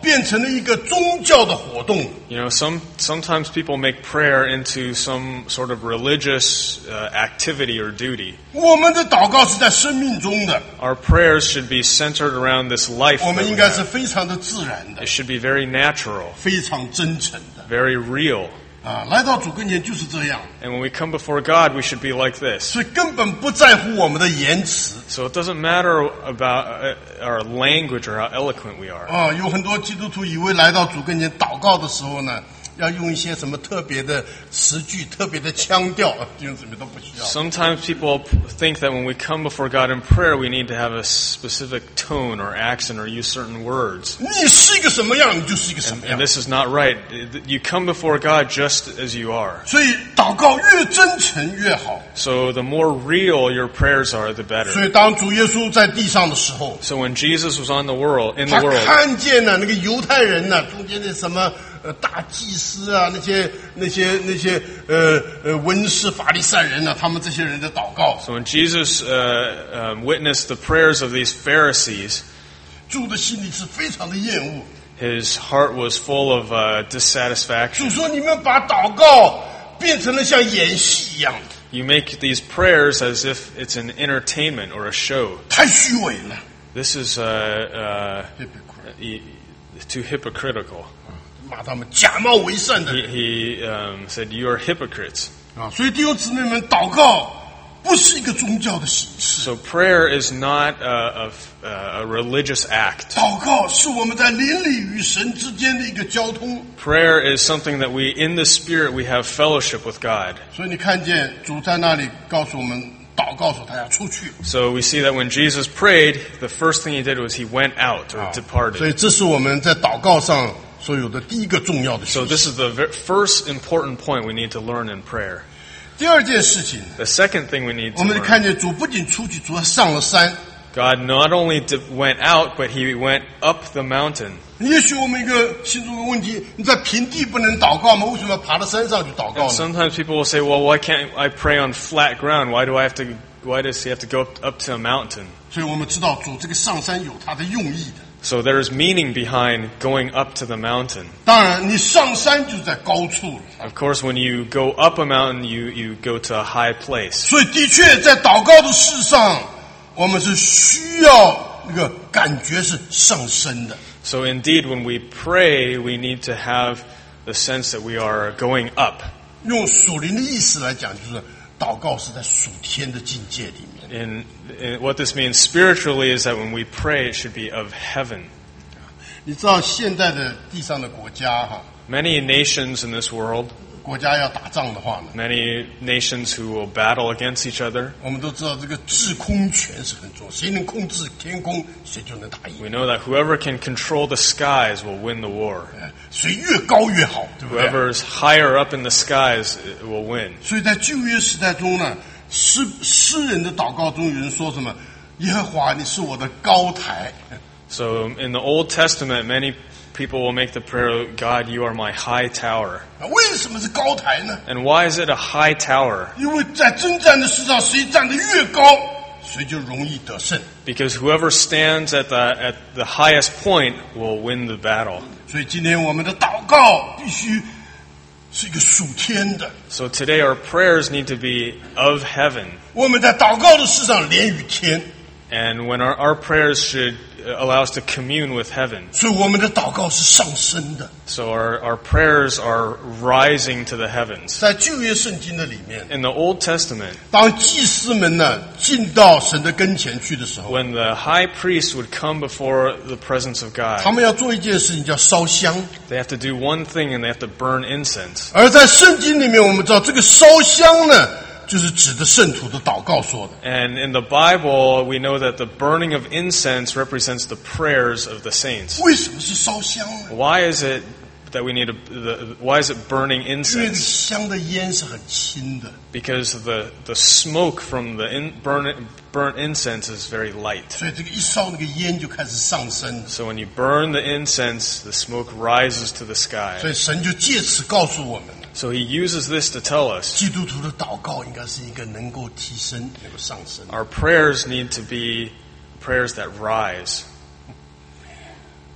变成了一个宗教的活动。
You know, some sometimes people make prayer into some sort of religious uh, activity or duty.
我们的祷告是在生命中的，
Our prayers should be centered around this life
我
that
们
we
应该是
have.
非常的自然的，
It should be very natural,
非常真诚的
very real.
啊！来到主跟前就是这样，
And when we come before God, we should be like this.
所以根本不在乎我们的言辞
So it doesn't matter about uh, our language or how eloquent we are.
啊！有很多基督徒以为来到主跟前祷告的时候呢，要用一些什么特别的词句、特别的腔调，弟兄姊妹都不需要。
Sometimes people think that when we come before God in prayer, we need to have a specific tone or accent or use certain words.
你是一个什么样，你就是一个什么
And
样。
this is not right. You come before God just as you are.
所以祷告越真诚越好。
So the more real your prayers are, the
所
better.
以当主耶稣在地上的时候，
So when Jesus was on the world, in
他
the world,
看见了那个犹太人呢、中间的什么呃大祭司啊，那些那些那些呃呃文士法利赛人呢、他们这些人的祷告，
so when Jesus uh, um, witnessed the prayers of these Pharisees,
主的心里是非常的厌恶。
his heart was full of uh, dissatisfaction.
主说：“你们把祷告变成了像演戏一样的，
You make these prayers as if it's an entertainment or a show.
太虚伪了。
This is uh, uh, e- too hypocritical.
骂他们假冒为善的
He,
人
he um, said, "You are hypocrites."
啊！所以弟兄姊妹们，祷告不是一个宗教的形式，
So prayer is not a, a, a religious act.
祷告是我们在灵里与神之间的一个交通。
Prayer is something that we, in the Spirit, we have fellowship with God.
所以你看见主在那里告诉我们，祷告时候他要出去。
So we see that when Jesus prayed, the first thing he did was he went out or
所
departed.
以这是我们在祷告上所有的第一个重要的
So
事
this
情。
is the ver- first important point we need to learn in prayer.
第二件事情，
The second thing we need
我
to
们
learn.
看见主不仅出去，主还上了山。
God not only di- went out, but he went up the mountain.
也许我们一个心中的问题，你在平地不能祷告吗？为什么要爬到山上去祷告
And
呢？
sometimes people will say, well, why can't I pray on flat ground? Why do I have to, why does he have to go up, up to a mountain?
所以我们知道主这个上山有他的用意的。
So there's meaning behind going up to the mountain.
当然，你上山就在高处了。
Of course, when you go up a mountain, you, you go to a high place.
所以，的确在祷告的事上，我们是需要那个感觉是上升的。
So indeed, when we pray, we need to have the sense that we are going up.
用属灵的意思来讲，就是祷告是在属天的境界里面。
And, and what this means spiritually is that when we pray, it should be of heaven.
你知道现在的地上的国家哈，
Many nations in this world,
国家要打仗的话呢，
many nations who will battle against each other,
我们都知道这个制空权是很重要，谁能控制天空，谁就能打赢。
we know that whoever can control the skies will win the war.
哎谁越高越好，对不对？
Whoever is higher up in the skies uh, will win.
所以在旧约时代中呢，诗诗人的祷告中有人说什么？耶和华，你是我的高台。
So in the Old Testament, many people will make the prayer, God, you are my high tower.
啊为什么是高台呢？
And why is it a high tower?
因为在征战的事上，谁站得越高，谁就容易得胜。
Because whoever stands at the, at the highest point will win the battle.
所以今天我们的祷告必须是一个属天的。
So today our prayers need to be of heaven.
我们在祷告的事上连于天，
And when our, our prayers should allow us to commune with heaven.
所以我们的祷告是上升的。
So our, our prayers are rising to the heavens.
在旧约圣经的里面，
In the Old Testament,
当祭司们呢进到神的跟前去的时候，
when the high priest would come before the presence of
他
God,
们要做一件事情叫烧香。
they have to do one thing and they have to burn incense.
而在圣经里面，我们知道这个烧香呢，就是指的圣徒的祷告说的。
And in the Bible, we know that the burning of incense represents the prayers of the saints.
为什么是烧香呢？
Why is it that we need a, the, why is it burning
因为
incense?
香的烟是很轻的，
Because the, the smoke from the in, burn, burnt incense is very light.
所以这个一烧那个烟就开始上升。
So when you burn the incense, the smoke rises to the
所
sky.
以神就借此告诉我们，
So he uses this to tell us
基督徒的祷告应该是一个能够提升、能够上升。
our prayers need to be prayers that rise.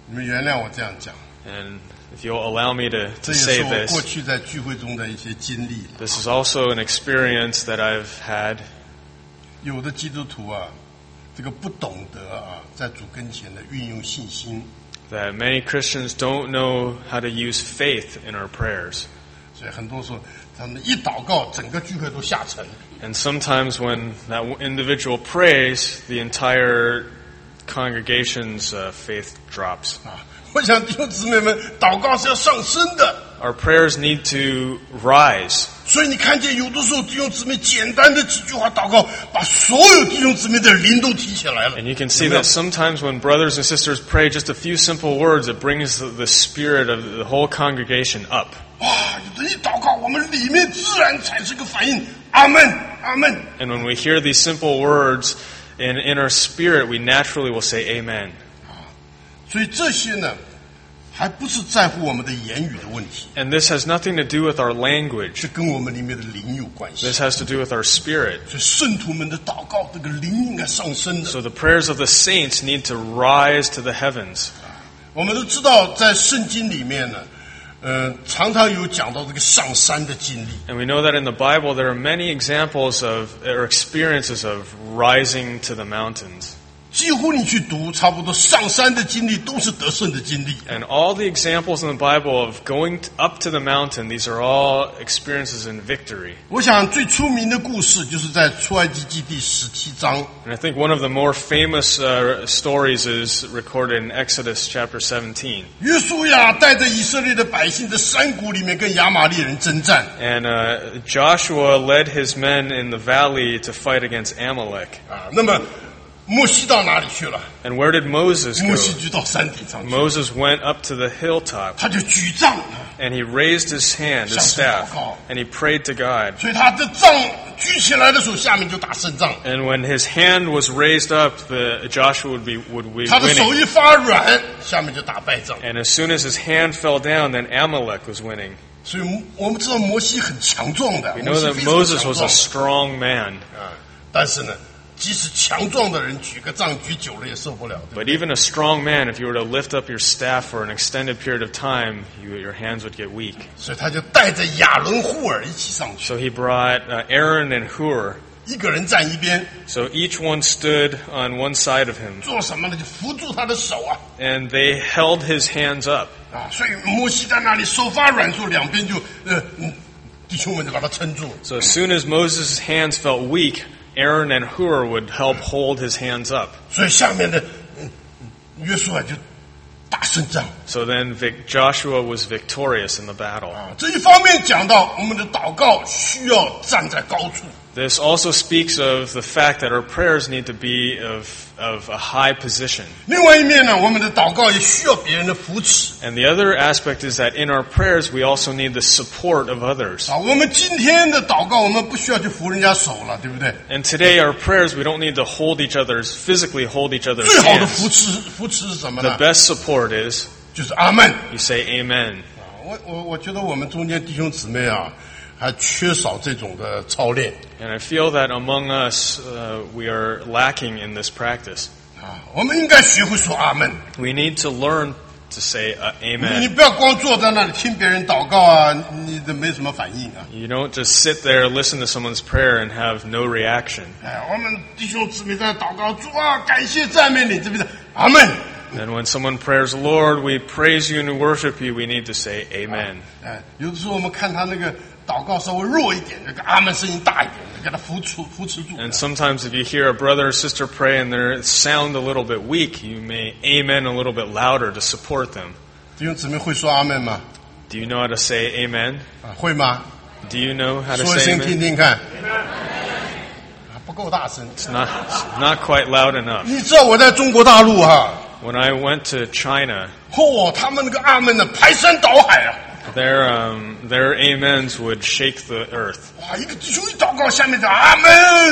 你们原谅我这样讲，
And if you'll allow me to,
这
to
也
say
是我过
this,
去在聚会中的一些经历。
this is also an experience that I've had.
有的基督徒啊，这个不懂得啊，在主跟前的运用信心，
That many Christians don't know how to use faith in our prayers.
所以很多时候他们一祷告，整个聚会都下沉。
And sometimes when that individual prays, the entire congregation's uh, faith drops.
啊，我想弟兄姊妹们，祷告是要上升的。
Our prayers need to rise.
所以你看见有的时候弟兄姊妹简单的几句话祷告，把所有弟兄姊妹的灵都提起来了。
And you can see
有没有
that sometimes when brothers and sisters pray just a few simple words, it brings the, the spirit of the whole congregation up.
哇，有的一祷告，我们里面自然产生个反应，阿门，阿门。
And when we hear these simple words in, in our spirit, we naturally will say amen.
所以这些呢，还不是在乎我们的言语的问题，
And this has nothing to do with our language.
是跟我们里面的灵有关系。
This has to do with our spirit.
所以圣徒们的祷告，这个灵应该上升的。
So the prayers of the saints need to rise to the heavens.
我们都知道，在圣经里面呢，呃，常常有讲到这个上山的经历。
And we know that in the Bible there are many examples of, or experiences of rising to the mountains.
几乎你去读，差不多上山的经历都是得胜的经历。
And all the examples in the Bible of going t- up to the mountain, these are all experiences in victory.
我想最出名的故事就是在出埃及记第十七章。
And I think one of the more famous uh, stories is recorded in Exodus chapter seventeen.
约书亚带着以色列的百姓在山谷里面跟亚玛力人征战。
And uh, Joshua led his men in the valley to fight against Amalek.
啊，那么摩西到哪里去了？
And where did Moses
摩西
go?
就到山顶上去，
Moses went up to the hilltop
他就举杖，
and he raised his hand, his staff, and he prayed to God.
所以他的杖举起来的时候，下面就打胜仗。
And when his hand was raised up, the Joshua would be would be
他的手
winning.
一发软，下面就打败仗。
And as soon as his hand fell down, then Amalek was winning.
所以我们知道摩西很强壮的，
We
摩
know
西
that
非常
Moses
强
was
壮
a strong man.
啊。但是呢，即使强壮的人举个杖举久了也受不了，对不
But
对？
even a strong man, if you were to lift up your staff for an extended period of time, you, your hands would get weak.
所以他就带着亚伦、户尔一起上去，
So he brought uh, Aaron and Hur.
一个人站一边，
So each one stood on one side of him,
做什么呢？就扶住他的手啊
and they held his hands up.
啊！所以摩西在那里手发软之后，两边就呃嗯，弟兄们就把他撑住。
So as soon as Moses' hands felt weak, Aaron and Hur would help hold his hands up.
所以下面的嗯约书亚就打胜仗
So then Vic- Joshua was victorious in the battle.
啊。这一方面讲到我们的祷告需要站在高处，
This also speaks of the fact that our prayers need to be of, of a high position.
另外一面呢，我们的祷告也需要别人的扶持
And the other aspect is that in our prayers, we also need the support of others.
啊。我们今天的祷告，我们不需要去扶人家手了，对不对？
And today, our prayers, we don't need to hold each other's, physically hold each other's
最好的扶
hands.
持扶持是什么
The
呢？
best support is
就是阿门。
you say amen.
啊我我我觉得我们中间弟兄姊妹啊，还缺少这种的操练
And I feel that among us, uh, we are lacking in this practice.
啊。我们应该学会说阿门。
We need to learn to say uh,
你
amen.
不要光坐在那里听别人祷告啊，你都没什么反应啊。
You don't just sit there, listen to someone's prayer, and have no reaction.
哎，我们弟兄姊妹在祷告，主啊，感谢赞美你，对不对？阿门。
And when someone prays, Lord, we praise you and worship you, we need to say amen.
哎，有的时候我们看他那个祷告稍微弱一点，那个阿门声音大一点，给他扶持扶持住。
And sometimes if you hear a brother or sister pray and they sound a little bit weak, you may amen a little bit louder to support them.
弟兄姊妹会说阿门吗？
Do you know how to say amen?
啊，会吗？
Do you know how to
说一
say
声听
amen?
听看。啊，不够大声。
It's not, it's not quite loud enough.
你知道我在中国大陆哈、
When I went to China,
嚯、他们那个阿门呢，排山倒海啊！
their, um, their amens would shake the earth.
哇，一个弟兄一祷告，下面就阿门，我的个声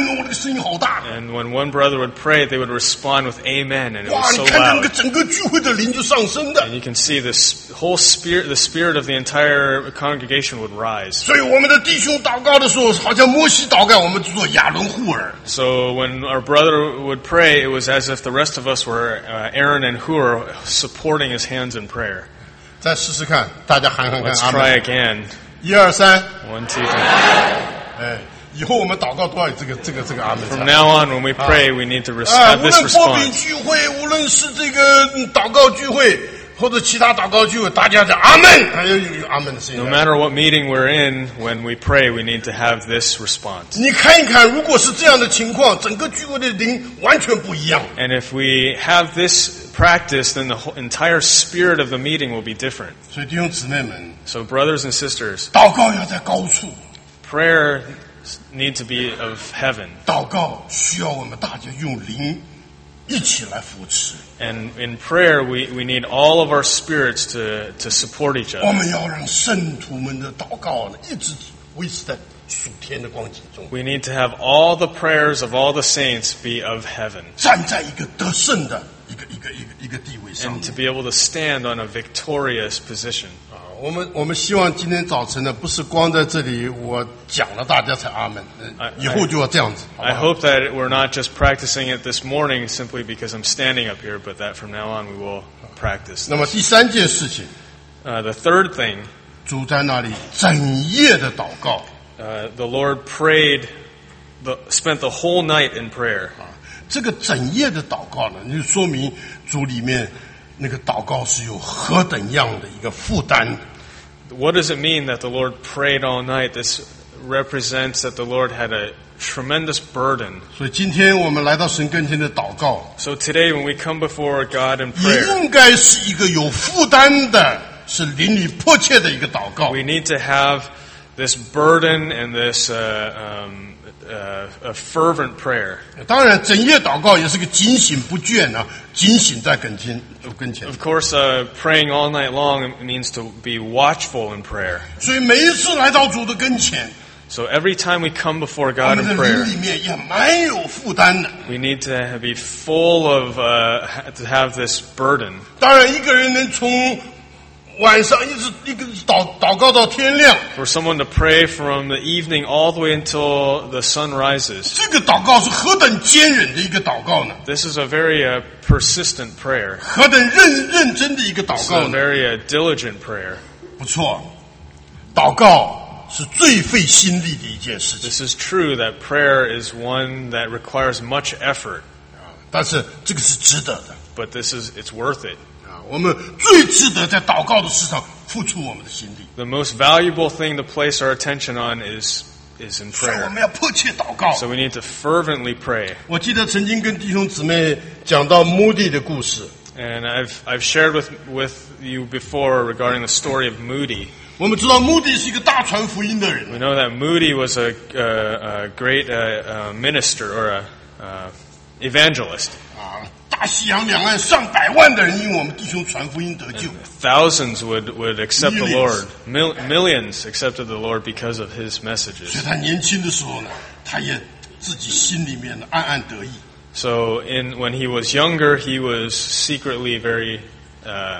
声音好大。
And when one brother would pray, they would respond with amen, and it
哇，
was
你
so
看那个
loud.
整个聚会的灵就上升的。
And you can see this whole spirit, the spirit of the entire congregation would rise.
所以我们的弟兄祷告的时候，好像摩西祷告，我们就做亚伦户尔。
So when our brother would pray, it was as if the rest of us were uh, Aaron and Hur supporting his hands in prayer.
再试试看，大家喊喊看
Let's
阿
try
门。
again.
一二三，
One, two, three.
哎，以后我们祷告都要有这个这个这个阿门。
From now on, when we pray, we need to res-
啊，
have
无
this
论破饼
response.
聚会，无论是这个嗯祷告聚会，或者其他祷告聚会，大家讲阿门，还有有阿门的声音
No。matter what meeting we're in, when we pray, we need to have this response.
你看一看，如果是这样的情况，整个聚会的灵完全不一样。
And if we have this practice, then the whole entire spirit of the meeting will be different.
所以弟兄姊妹们，
So brothers and sisters,
祷告要在高处，
prayer need to be of heaven.
祷告需要我们大家用灵一起来扶持。
And in prayer, we, we need all of our spirits to, to support each
我
other.
们要让圣徒们的祷告呢，一直维持在属天的光景中，
We need to have all the prayers of all the saints be of heaven.
站在一个得胜的一个一个一个一个地位上
And to
面。
be able to stand on a victorious position.
啊，我们我们希望今天早晨呢，不是光在这里我讲了大家才阿门，嗯
I-
以后就要这样子。好不
I
好
hope that we're not just practicing it this morning simply because I'm standing up here, but that from now on we will practice.
那么第三件事情，
Uh, the third thing,
主在那里整夜的祷告。
uh, the Lord prayed, the, spent the whole night in prayer.
啊，这个整夜的祷告呢，就说明主里面那个祷告是有何等样的一个负担。
What does it mean that the Lord prayed all night? This represents that the Lord had a tremendous burden.
所以今天我们来到神跟前的祷告，
So today when we come before God in
也
prayer,
应该是一个有负担的，是邻里迫切的一个祷告。
we need to have this burden and this uh, um, uh, a fervent prayer.
当然，整夜祷告也是个警醒不倦啊，警醒在跟前主跟前。
Of course, uh, praying all night long means to be watchful in prayer.
所以每一次来到主的跟前，
So every time we come before
我
God
们
in
的
prayer,
灵里面也蛮有负担的。
we need to be full of, uh, ha- to have this burden.
当然，一个人能从晚上一直一个祷祷告到天亮，
For someone to pray from the evening all the way until the sun rises.
这个祷告是何等坚忍的一个祷告呢？
This is a very uh, persistent prayer.
何等认认真的一个祷
It's
告
a
呢？
very uh, diligent prayer.
不错，祷告是最费心力的一件事情。
This is true that prayer is one that requires much effort,
但是这个是值得的
but this is it's worth it.
啊！我们最值得在祷告的事上付出我们的心力，
The most valuable thing to place our attention on is is in
所以我
prayer.
们要迫切祷告。
So we need to fervently pray.
我记得曾经跟弟兄姊妹讲到摩迪的故事，
And I've I've shared with with you before regarding the story of Moody.
我们知道摩迪是一个大传福音的人，
We know that Moody was a, uh, a great uh, uh, minister or a uh, evangelist.
啊，大西洋两岸上百万的人因为我们弟兄传福音得救。
Thousands would, would accept the
Millions.
Lord. Mil- millions accepted the Lord because of his
所
messages.
以他年轻的时候呢，他也自己心里面呢暗暗得意。
So in when he was younger, he was secretly very uh,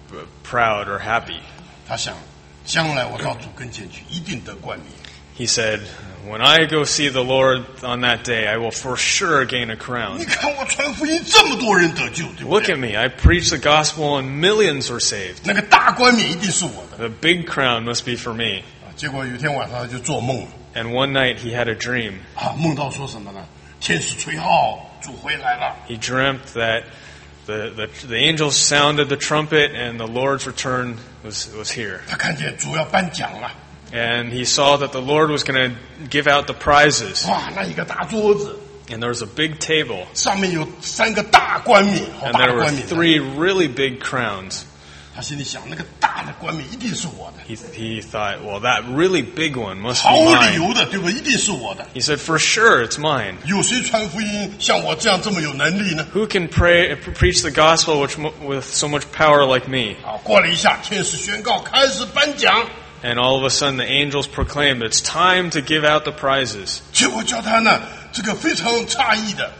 proud or happy.
他想，将来我到主跟前去，一定得冠冕。
He said, "When I go see the Lord on that day, I will for sure gain a
你
crown."
看我传福音，这么多人得救，对不
Look
对？
at me. I preach the gospel and millions were saved.
那个大冠冕一定是我的。
The big crown must be for me.
啊结果有一天晚上他就做梦了，
And one night he had a dream.
啊，梦到说什么呢？天使吹号，主回来了。
He dreamt that the, the, the angels sounded the trumpet and the Lord's return was, was here.
他看见主要颁奖了，
And he saw that the Lord was going to give out the prizes.
哇，那一个大桌子
And there was a big table.
上面有三个大冠冕，好
And
大
there
的
were
冠冕。
three really big crowns.
他心里想，那个大的冠冕一定是我的，
He, he thought, well, that really big one must
毫
be
无理
mine.
由的，对不对？一定是我的。
He said, for sure, it's mine.
有谁传福音像我这样这么有能力呢？
Who can pray, preach the gospel which, mo- with so much power like me?
啊，过了一下，天使宣告开始颁奖，
And all of a sudden the angels proclaimed, it's time to give out the prizes.
结果叫他呢， 这个非常诧异的。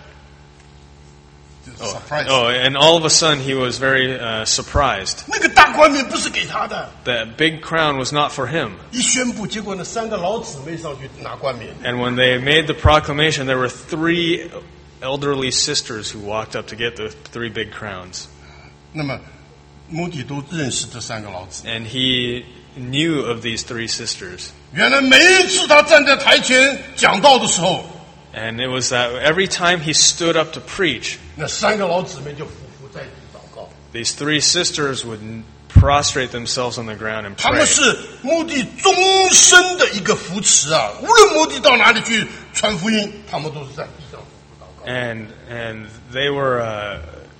Oh,
surprise.
oh, and all of a sudden he was very uh, surprised.
那个大冠冕不是给他的，
That big crown was not for him.
一宣布，结果呢，三个老姊妹上去拿冠冕。
And when they made the proclamation, there were three elderly sisters who walked up to get the three big crowns.
那么，穆迪都认识这三个老姊妹。
And he knew of these three sisters.
原来每一次他站在台前讲道的时候，
And it was that every time he stood up to preach,
那三个老姊妹就匍匐在地祷告。
these three sisters would prostrate themselves on the ground and
他
pray.
们是穆迪终身的一个扶持啊！无论穆迪到哪里去传福音，他们都是在地上匍匐祷告。
And and they were uh,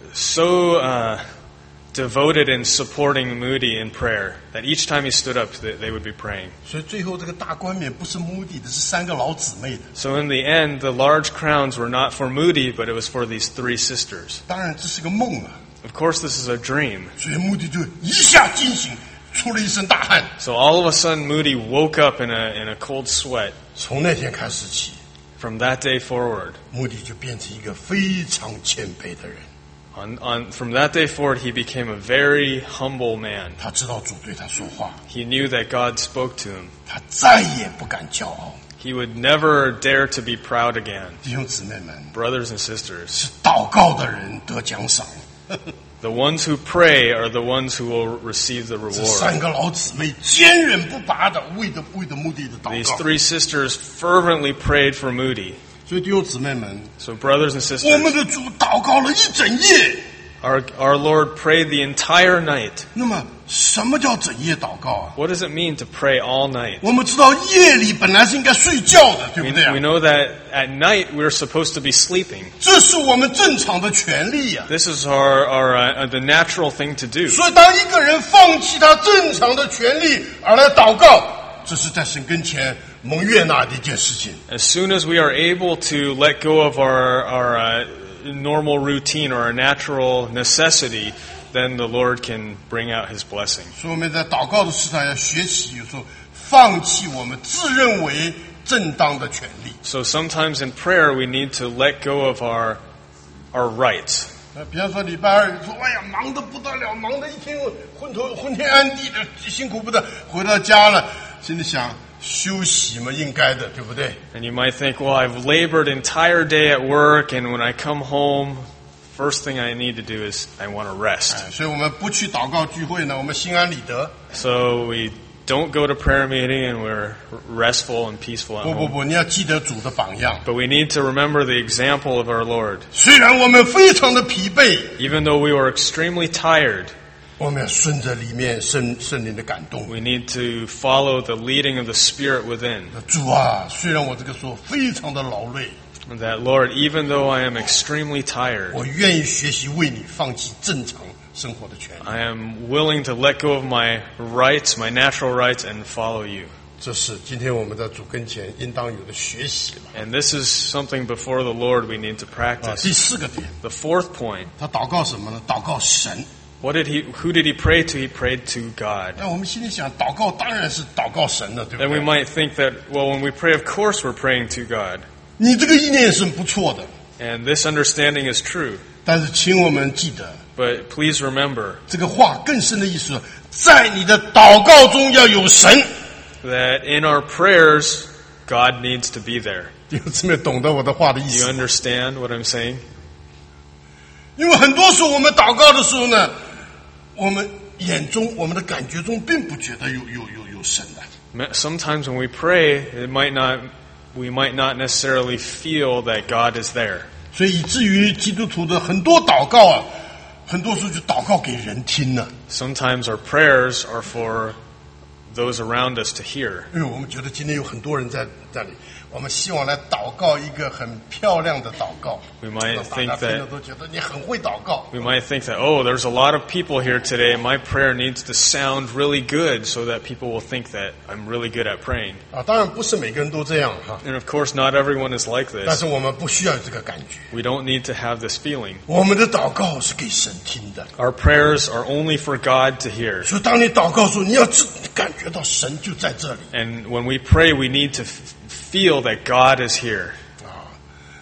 so uh, devoted in supporting Moody in prayer that each time he stood up, they, they would be praying.
所以最后这个大冠冕不是穆迪的，是三个老姊妹的。
So in the end, the large crowns were not for Moody, but it was for these three sisters.
当然这是个梦啊，
Of course, this is a dream.
所以穆迪就一下惊醒，出了一身大汗。
So all of a sudden, Moody woke up in a in a cold sweat.
从那天开始起，
From that day forward,
穆迪就变成一个非常谦卑的人。
on, on from that day forward, he became a very humble man.
他知道主对他说话，
He knew that God spoke to him.
他再也不敢骄傲。
He would never dare to be proud again.
弟兄姊妹们，
Brothers and sisters,
是祷告的人得奖赏。
the ones who pray are the ones who will receive the
这三
reward.
个老姊妹坚韧不拔的为的为的目的的祷
These
告。
three sisters fervently prayed for Moody.
所以弟兄姊妹们，
So brothers and
我们
sisters,
的主祷告了一整夜。
our, our Lord prayed the entire night.
那么什么叫整夜祷告啊？
What does it mean to pray all night?
我们知道夜里本来是应该睡觉的，对
We,
不对啊
we？know that at night we're supposed to be sleeping.
这是我们正常的权利呀、
This is our, our uh, the natural thing to do.
所以，当一个人放弃他正常的权利而来祷告，这是在神跟前蒙悦纳的一件事情。
As soon as we are able to let go of our, our uh, normal routine or our natural necessity, then the Lord can bring out His blessing.
所以我们在祷告的事上要学习，有时候放弃我们自认为正当的权利。
So sometimes in prayer we need to let go of our, our rights.
呃，比方说礼拜二说，哎呀，忙得不得了，忙得一天昏头昏天暗地的，辛苦不得。回到家了，心里想休息嘛，应该的，对不对？
And you might think, well, I've labored entire day at work, and when I come home, first thing I need to do is I want to rest.
哎，所以我们不去祷告聚会呢，我们心安理得。
So we don't go to prayer meeting and we're restful and peaceful at
不不
home.
不，你要记得主的榜样。
But we need to remember the example of our Lord.
虽然我们非常的疲惫，
Even though we were extremely tired,
我们要顺着里面圣圣灵的感动。
we need to follow the leading of the Spirit within.
主啊，虽然我这个时候非常的劳累，
That, Lord, even though I am extremely tired,
我愿意学习为你放弃正常生活的权利。
I am willing to let go of my rights, my natural rights, and follow you.
这是今天我们在主跟前应当有的学习了。
And this is something before the Lord we need to
啊，
practice.
第四个点，
The fourth point,
他祷告什么呢？祷告神。
what did he, who did he pray to? He prayed to God.
那我们心里想，祷告当然是祷告神了，对不
And we
对？
might think that, well, when we pray, of course we're praying to God.
你这个意念是不错的，
And this understanding is true.
但是请我们记得，
But please remember
这个话更深的意思，在你的祷告中要有神。
that in our prayers, God needs to be there.
弟兄姊妹懂得我的话的意
Do you
思？
understand what I'm saying?
因为很多时候我们祷告的时候呢，我们眼中、我们的感觉中并不觉得有有有有神的。
Sometimes when we pray, it might not, we might not necessarily feel that God is there.
所以以至于基督徒的很多祷告啊，很多时候就祷告给人听呢。
Sometimes our prayers are for those around us to hear.
因为我们觉得今天有很多人在这里，我们希望来祷告一个很漂亮的祷告。
We might
让大
think
家听
that-
了都觉得你很会祷告。
We might think that, oh, there's a lot of people here today, and my prayer needs to sound really good so that people will think that I'm really good at praying.
啊，当然不是每个人都这样哈，
And of course, not everyone is like
但
this.
是我们不需要有这个感觉。
We don't need to have this feeling.
我们的祷告是给神听的，
Our prayers are only for God to hear.
所以当你祷告的时候，你要自感觉到神就在这里。
And when we pray, we need to f- feel that God is here.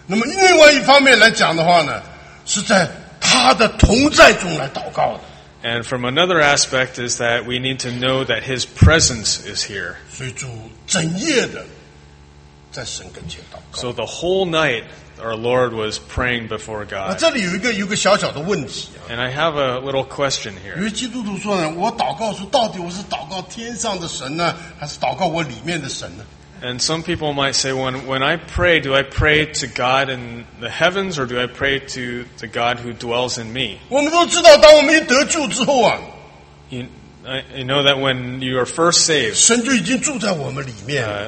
那么另外一方面来讲的话呢，是在他的同在中来祷告的。
And from another aspect is that we need to know that His presence is here.
所以主整夜的在神跟前祷告。
So the whole night our Lord was praying before
那
God.
这里有一个有个小小的问题啊，
And I have a little question
有
here.
些基督徒说呢，我祷告说到底我是祷告天上的神呢，还是祷告我里面的神呢？
And some people might say, when, when I pray, do I pray to God in the heavens or do I pray to the God who dwells in me?
我们都知道，当我们一得救之后啊，
You, I, you know that when you are first saved,
神就已经住在我们里面了。
uh,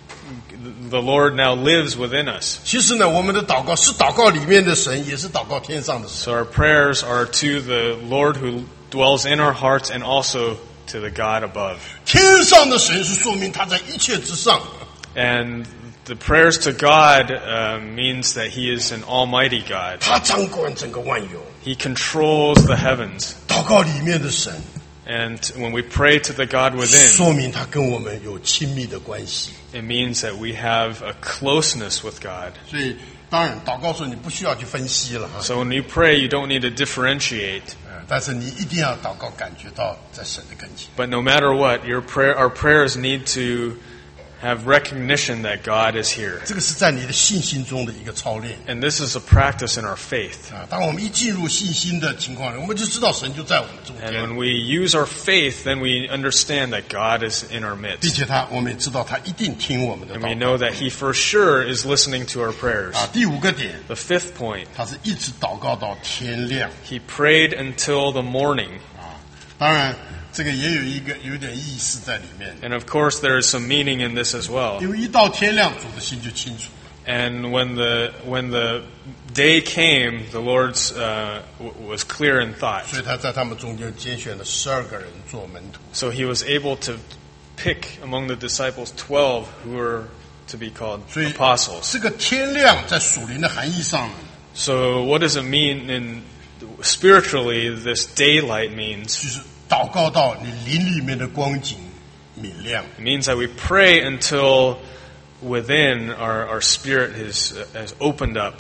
the Lord now lives within us.
其实呢，我们的祷告是祷告里面的神，也是祷告天上的神。
So our prayers are to the Lord who dwells in our hearts and also to the God above.
天上的神是说明他在一切之上。
And the prayers to God uh, means that He is an almighty God.
他掌管整个万有。
He controls the heavens.
祷告里面的神，
And when we pray to the God within,
说明他跟我们有亲密的关系。
it means that we have a closeness with God.
所以，当然，祷告时候你不需要去分析了哈。
So when you pray, you don't need to differentiate.
呃但是你一定要祷告，感觉到在神的跟前。
But no matter what, your prayer, our prayers need to have recognition that God is here.
这个是在你的信心中的一个操练
And this is a practice in our faith.
啊！当我们一进入信心的情况，我们就知道神就在我们中
And
间，
when we use our faith, then we understand that God is in our
并
midst.
且他我们也知道他一定听我们的
And we
祷
know
告
that He for sure is listening to our prayers.
啊！第五个点，
The fifth point,
他是一直祷告到天亮
He prayed until the morning.
啊！当然，这个也有一个有点意思在里面，
And of course, there is some meaning in this as well.
因为一到天亮，主的心就清楚。
And when the when the day came, the Lord's uh, w- was clear in thought.
所以他在他们中间拣选了十二个人做门徒。
So He was able to pick among the disciples twelve who were to be called
所以
apostles.
这个天亮在属灵的含义上呢，
So what does it mean in spiritually? This daylight means
就是祷告到你灵里面的光景明亮。
it means that we pray until within our, our spirit is has opened up.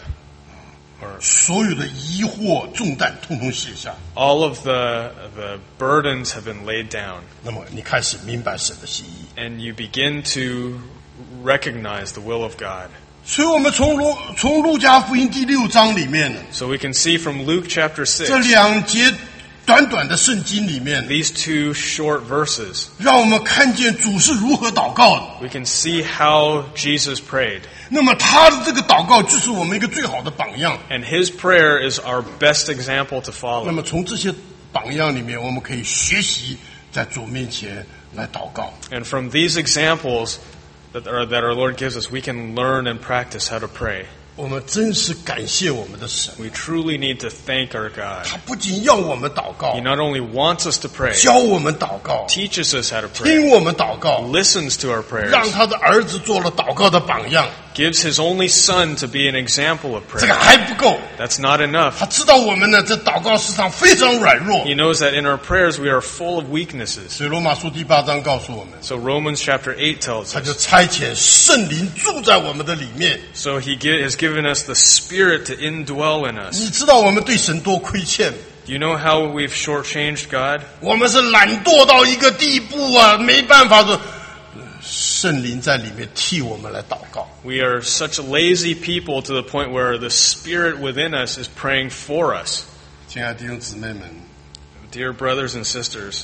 Or
所有的疑惑重担通通卸下，
all of the the burdens have been laid down,
那么你开始明白神的心意。
and you begin to recognize the will of God.
所以我们从路从路加福音第六章里面呢，
So we can see from Luke chapter
这
six,
两节短短的圣经里面，
these two short verses,
让我们看见主是如何祷告的。
we can see how Jesus prayed.
那么他的这个祷告就是我们一个最好的榜样。
And His prayer is our best example to
那
follow.
么从这些榜样里面，我们可以学习在主面前来祷告。
And from these examples that our, that our Lord gives us, we can learn and practice how to pray.
我们真是感谢我们的神，
We truly need to thank our God.
他不仅要我们祷告
He，not only wants us to pray,
教我们祷告，
teaches us how to pray,
听我们祷告，
listens to our
让
prayers,
他的儿子做了祷告的榜样。
gives His only Son to be an example of
这个
prayer.
还不够，
That's not enough.
他知道我们呢在祷告事上非常软弱。
He knows that in our prayers we are full of weaknesses.
所以罗马书第八章告诉我们，
So Romans chapter eight tells
他就
us.
差遣圣灵住在我们的里面。
So He gi- has given us the Spirit to indwell in us.
你知道我们对神多亏欠，
Do you know how we've shortchanged God?
我们是懒惰到一个地步啊，没办法说，圣灵在里面替我们来祷告。
We are such lazy people to the point where the Spirit within us is praying for us.
亲爱的弟兄姊妹们，
Dear brothers and sisters,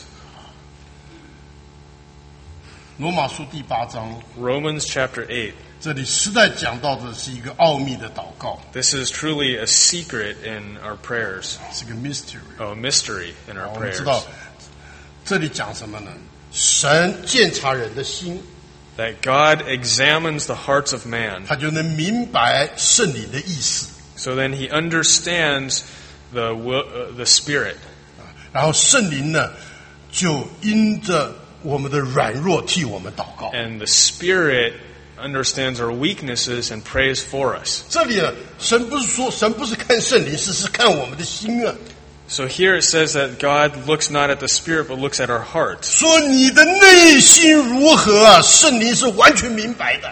罗马书第八章
Romans chapter eight.
这里实在讲到的是一个奥秘的祷告，
This is truly a secret in our prayers,
是个 mystery。
a mystery in our
我们知
prayers.
道这里讲什么呢？神鉴察人的心，
That God examines the hearts of man,
他就能明白圣灵的意思，
so then He understands the will, uh, the Spirit,
然后圣灵呢就因着我们的软弱替我们祷告。
and the Spirit understands our weaknesses and prays for us.
这里呢，神不是说神不是看圣灵，是是看我们的心啊。
So here it says that God looks not at the Spirit but looks at our hearts.
说你的内心如何啊？圣灵是完全明白的。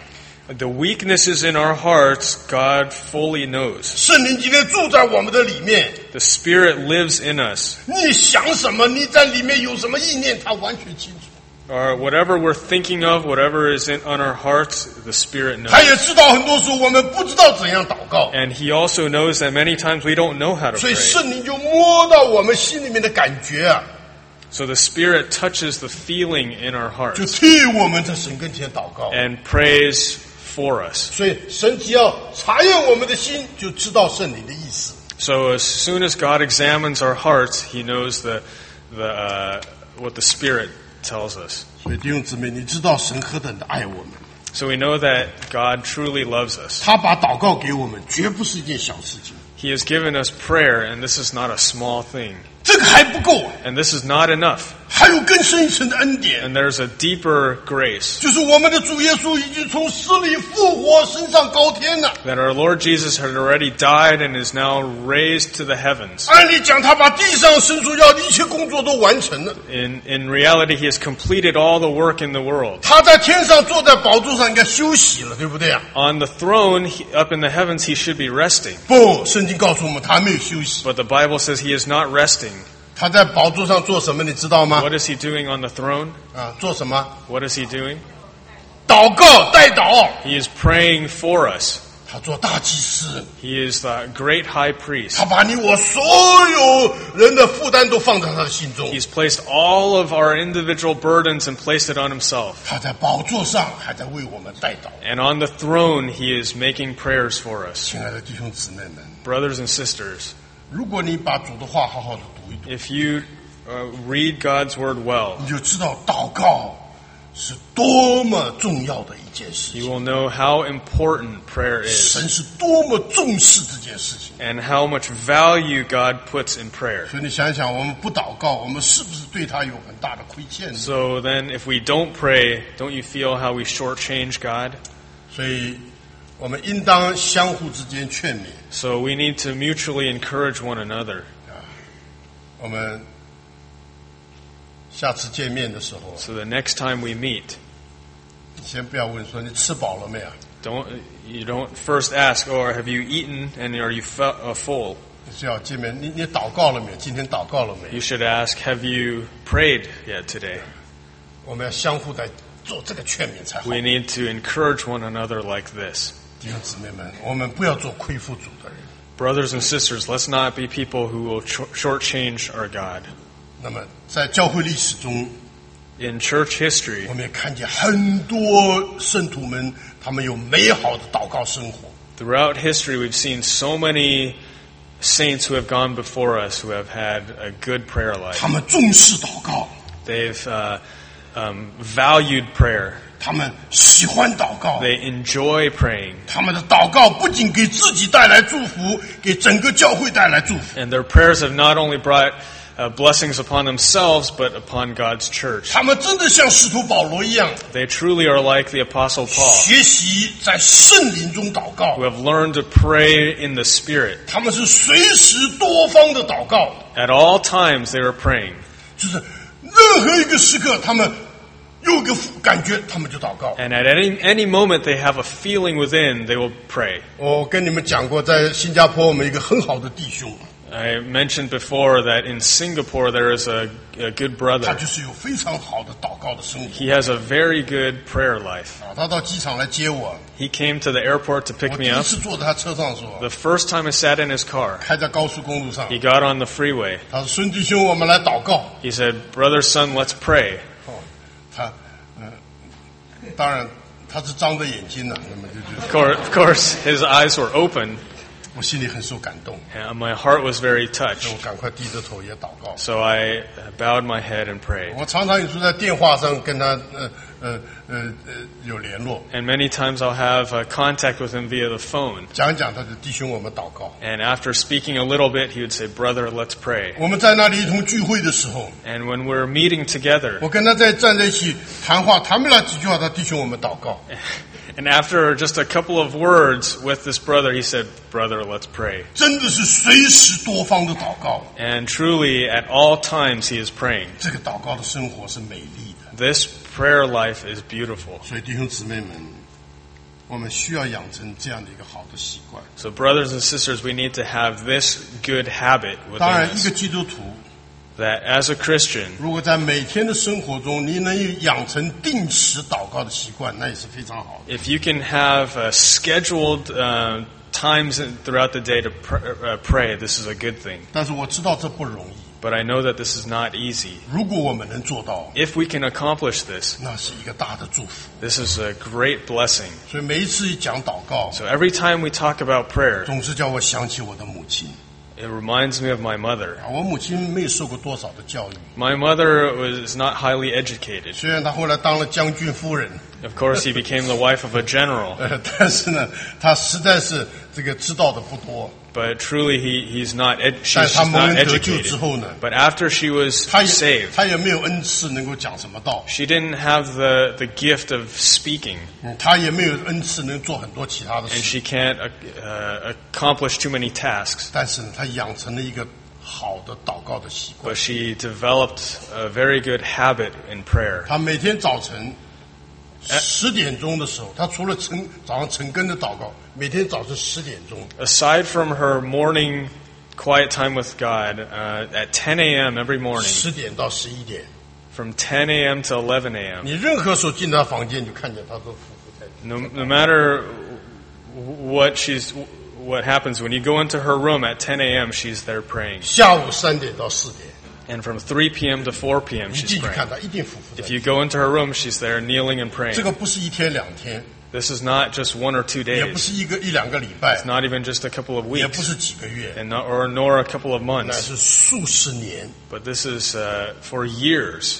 The weaknesses in our hearts, God fully knows.
圣灵今天住在我们的里面，
The Spirit lives in us.
你想什么，你在里面有什么意念，他完全清楚。
Or whatever we're thinking of, whatever is in, on our hearts, the Spirit
他
knows.
也知道很多时候我们不知道怎样祷告，
And He also knows that many times we don't know how to
所以
pray.
圣灵就摸到我们心里面的感觉啊，
So the Spirit touches the feeling in our
就
hearts
替我们在神跟前祷告。
and prays for us.
所以神只要查验我们的心，就知道圣灵的意思。
So as soon as God examines our hearts, He knows the, the, uh, what the Spirit tells us.
所以弟兄姊妹，你知道神何等的爱我们，
So we know that God truly loves us.
他把祷告给我们，绝不是一件小事情。
He has given us prayer, and this is not a small thing.
这个还不够，
And this is not enough.
还有更深一层的恩典，
And there's a deeper grace
就是我们的主耶稣已经从死里复活，升上高天了。
that our Lord Jesus had already died and is now raised to the heavens.
按理讲，他把地上伸出要的一切工作都完成了。
In, in reality, He has completed all the work in the world.
他在天上坐在宝座上，应该休息了，对不对啊？
On the throne, he, up in the heavens, He should be resting.
不，圣经告诉我们，他没有休息。
But the Bible says He is not resting.
他在宝座上做什么？你知道吗？
What is He doing on the throne?
啊，做什么？
What is He doing?
祷告、代祷。
He is praying for us.
他做大祭司，
He is the great high priest.
他把你我所有人的负担都放在他的心中。
He's placed all of our individual burdens and placed it on Himself.
他在宝座上还在为我们代祷。
And on the throne, He is making prayers for us.
亲爱的弟兄姊妹们，
Brothers and sisters,
如果你把主的话好好的读一读，
if you uh, read God's Word well,
你就知道祷告是多么重要的一件事
you
情。
will know how important prayer is
神是多么重视这件事情。
and how much value God puts in prayer.
所以你想一想，我们不祷告，我们是不是对他有很大的亏欠呢？
So then, if we don't pray, don't you feel how we shortchange God?
所以我们应当相互之间劝勉。
So we need to mutually encourage one another.
我们下次见面的时候，
So the next time we meet,
你先不要问说你吃饱了没有，
don't you don't first ask, "Oh, have you eaten and are you fu- uh, full?"
你是要见面，你你祷告了没有？今天祷告了没有？
You should ask, "Have you prayed yet today?"
我们要相互来做这个劝勉才好。
We need to encourage one another like this.
弟兄姊妹们，我们不要做亏负主的人。
Brothers and sisters, let's not be people who will sh- shortchange our God.
那么在教会历史中，
In church history,
我们也看见很多圣徒们，他们有美好的祷告生活。
throughout history, we've seen so many saints who have gone before us who have had a good prayer life.
他们重视祷告，
They've uh, um, valued prayer.
他们喜欢祷告，
They enjoy praying.
他们的祷告不仅给自己带来祝福，给整个教会带来祝福。
And their prayers have not only brought uh, blessings upon themselves, but upon God's church.
他们真的像使徒保罗一样，
They truly are like the Apostle Paul,
学习在圣灵中祷告
who。have learned to pray in the Spirit.
他们是随时多方的祷告，
At all times, they were praying.
就是任何一个时刻，他们有一个感觉，他们就祷告。
And at any, any moment they have a feeling within, they will pray.
我跟你们讲过，在新加坡我们有一个很好的弟兄，
I mentioned before that in Singapore there is a, a good
他
brother.
就是有非常好的祷告的生活
He has a very good prayer life.
啊。他到机场来接我，
He came to the airport to
我
pick
第
me
一
up.
次坐在他车上的时候，
The first time I sat in his car,
开在高速公路上，
he got on the freeway.
他说：“孙弟兄，我们来祷告。
He said, "Brother, son, let's pray." ”
哦，他，嗯、当然他是张着眼睛的，那么就就
Of course, of course, his eyes were open,
我心里很受感动，
and my heart was very
所以
touched.
我赶快低着头也祷告。
So I bowed my head and prayed.
我常常有时候在电话上跟他呃呃呃呃有联络，
And many times I'll have uh, contact with him via the phone.
讲一讲他的弟兄我们祷告。
And after speaking a little bit, he would say, "Brother, let's pray."
我们在那里一同聚会的时候，
And when we're meeting together,
我跟他在站在一起谈话，谈不了几句话，他弟兄我们祷告。
and after just a couple of words with this brother, he said, "Brother, let's pray."
真的是随时多方的祷告，
And truly, at all times, he is praying.
这个祷告的生活是美丽的。
This prayer life is beautiful.
所以弟兄姊妹们， 我们需要养成这样的一个好的习惯。
So brothers and sisters, we need to have this good habit
当
within
然，一
us.
个基督徒
That as a Christian,
如果在每天的生活中，你能养成定时祷告的习惯，那也是非常好的。
if you can have uh, scheduled uh, times in- throughout the day to pr- uh, pray, this is a good thing.
但是我知道这不容易。
But I know that this is not easy.
如果我们能做到，
If we can accomplish this,
那是一个大的祝福。
this is a great blessing.
所以每一次一讲祷告，
So every time we talk about prayer,
总是叫我想起我的母亲。
it reminds me of my mother.
啊，我母亲没有受过多少的教育，
My mother was not highly educated.
虽然她后来当了将军夫人，
Of course, she became the wife of a general.
呃，但是呢，她实在是这个知道的不多。
But truly, he, he's not. Ed,
但
she's
是她
just
蒙
not
恩得救之
educated.
后呢，
But after she was
她也
saved,
她也没有恩赐能够讲什么道，
she didn't have the, the gift of speaking,
嗯，她也没有恩赐能做很多其他的
and
事。
she can't uh, accomplish too many tasks.
但是呢，她养成了一个好的祷告的习惯。
But she developed a very good habit in prayer.
她每天早晨十点钟的时候，她除了晨早上晨更的祷告，每天早晨十点钟，
Aside from her morning quiet time with God, uh, at ten a.m. every morning,
十点到十一点，
from ten a.m. to eleven a.m.,
你任何时候进她房间，就看见她都匍匐在地。
no, no matter what she's, what happens when you go into her room at ten a.m., she's there praying.
下午三点到四点，
And from three p.m. to four p.m.,
你
she's
进去
praying.
看她，一定匍匐在
If
地。
you go into her room, she's there kneeling and
这
praying.
个不是一天两天，
This is not just one or two
也不
days.
是一个一两个礼拜
It's，not even just a couple of
也不
weeks,
是几个月，
and not, or nor a couple of
乃
months.
是数十年。
But this is uh, for years.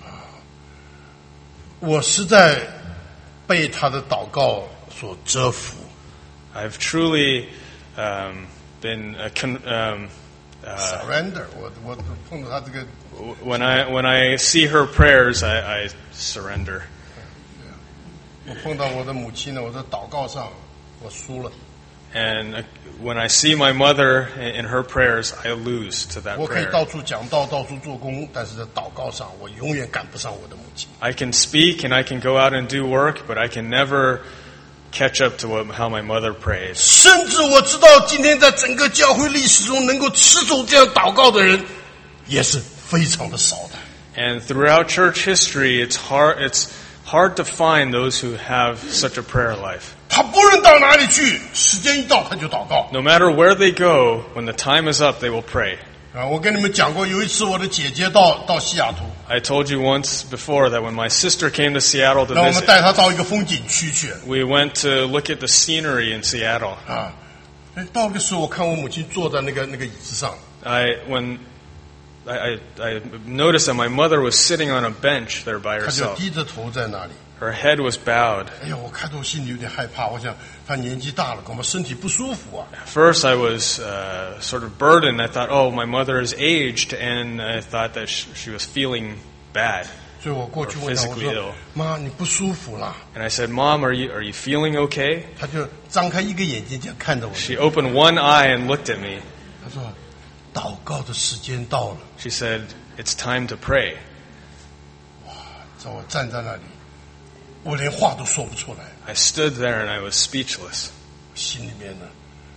我实在被她的祷告所折服。
I've truly um, been uh, con- um, uh,
surrender，我我碰到她这个，
when I when I see her prayers, I, I surrender.
我碰到我的母亲呢，我在祷告上我输了。
And uh, when I see my mother in, in her prayers, I lose to that
我可以
prayer.
到处讲道，到处做工，但是在祷告上，我永远赶不上我的母亲。
I can speak and I can go out and do work, but I can never catch up to what, how my mother prays.
甚至我知道，今天在整个教会历史中能够持守这样祷告的人，也是非常的少的。
And throughout church history, it's hard, it's hard to find those who have such a prayer life.
他不论到哪里去，时间一到他就祷告。
No matter where they go, when the time is up, they will pray.
啊，我跟你们讲过，有一次我的姐姐到到西雅图，
I told you once before that when my sister came to Seattle to
让我们
visit,
带她到一个风景区去。
we went to look at the scenery in Seattle.
啊，哎，到那个时候，我看我母亲坐在那个那个椅子上，
I when I, I, I noticed that my mother was sitting on a bench there by
她就
herself.
低着头在那里。
Her head was bowed.
哎呀，我看到我心里有点害怕，我想她年纪大了，恐怕身体不舒服啊。
At first, I was uh, sort of burdened. I thought, oh, my mother is aged, and I thought that she, she was feeling bad.
所以我过去问她，我
Physically
说
ill.：“
妈，你不舒服啦
And I said, Mom, are you, are you feeling okay?？”
她就张开一个眼睛，这样看着我。
She opened one eye and looked at me.
她说：“祷告的时间到了。
She said, it's time to pray. ”
在我站在那里，我连话都说不出来，
I stood there and I was speechless.
心里面呢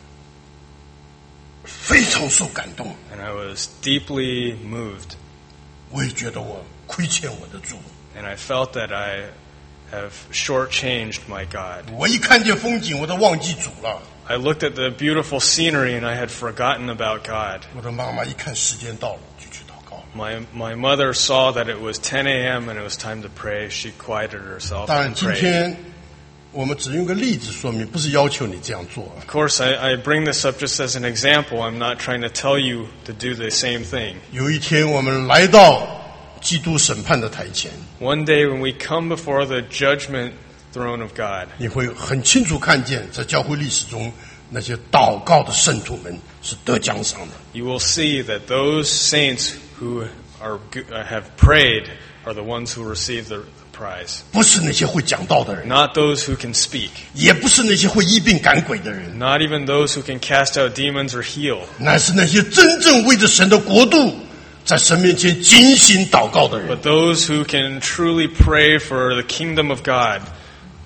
非常受感动。
And I was deeply moved.
我也觉得我亏欠我的主。
And I felt that I have shortchanged my God.
我一看见风景，我都忘记主了。
I looked at the beautiful scenery and I had forgotten about God.
我的妈妈一看时间到了，就去祷告。
My, my mother saw that it was ten a.m. and it was time to pray. She quieted herself
当然，
and
今
prayed.
天我们只用个例子说明，不是要求你这样做。
Of course, I, I bring this up just as an example. I'm not trying to tell you to do the same thing.
有一天我们来到基督审判的台前，
One day when we come before the judgment throne of God,
你会很清楚看见，在教会历史中那些祷告的圣徒们是得奖赏的。
you will see that those saints who are go- uh, have prayed are the ones who receive the, the prize.
不是那些会讲道的人，
Not those who can speak.
也不是那些会医病赶鬼的人，
Not even those who can cast out demons or heal.
乃是那些真正为着神的国度，在神面前警醒祷告的人。
But those who can truly pray for the kingdom of God.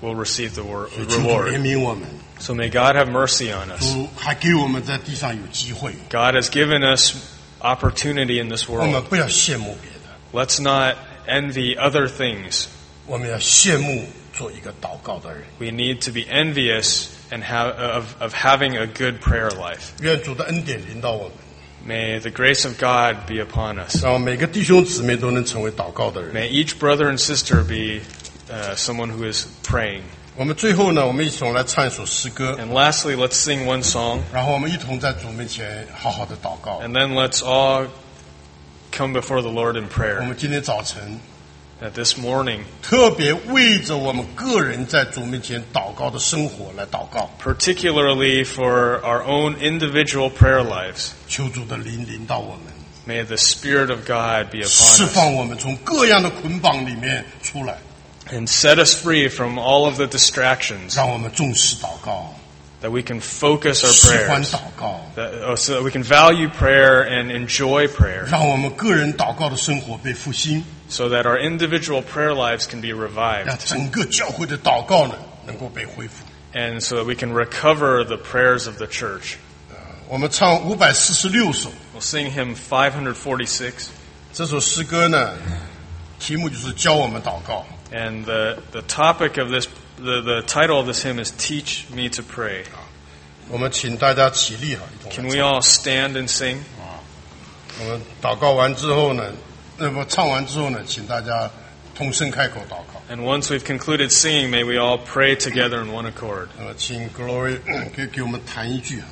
will receive the wor-
所以请主怜
reward.
悯我们，
So may God have mercy on us.
主还给我们在地上有机会，
God has given us opportunity in this
我们
world.
不要羡慕别的，
Let's not envy other things.
我们要羡慕做一个祷告的人。
We need to be envious and have, of, of having a good prayer life.
愿主的恩典临到我们，
May the grace of God be upon us.
让每个弟兄姊妹都能成为祷告的人。
May each brother and sister be uh, someone who is praying.
我们最后呢，我们一同来唱一首诗歌，
And lastly, let's sing one song,
然后我们一同在主面前好好的祷告。
and then let's all come before the Lord in
我
prayer.
们今天早晨
That this morning,
特别为着我们个人在主面前祷告的生活来祷告，
particularly for our own individual prayer lives,
求主的灵临到我们，
may the Spirit of God be
释
upon us
放我们从各样的捆绑里面出来，
and set us free from all of the distractions,
让我们重视祷告，
that we can focus our
喜欢
prayers,
祷告，
that, oh, so that we can value prayer and enjoy prayer,
让我们个人祷告的生活被复兴，
so that our individual prayer lives can be
让
revived,
整个教会的祷告呢能够被恢复。
and so that we can recover the prayers of the church.
我们唱五百四十六首，
We'll sing hymn five forty-six,
这首诗歌呢，题目就是教我们祷告。
and the, the topic of this, the, the title of this hymn is Teach Me to Pray.
我们请大家起立哈，一同
Can
来
we
唱。
all stand and sing?
我们祷告完之后呢，那么唱完之后呢，请大家同声开口祷告。
And once we've concluded singing, may we all pray together in one accord.
那么，请 Glory 给给我们弹一句啊。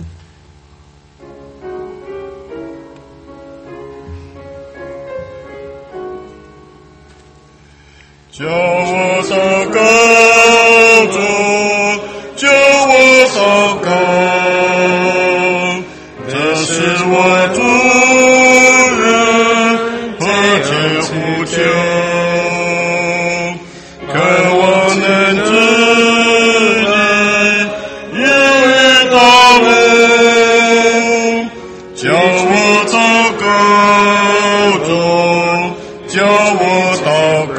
叫我祷告主，叫我祷告，这是我主人迫切呼求，渴望能知你言语道路，叫我祷告主，叫我祷告。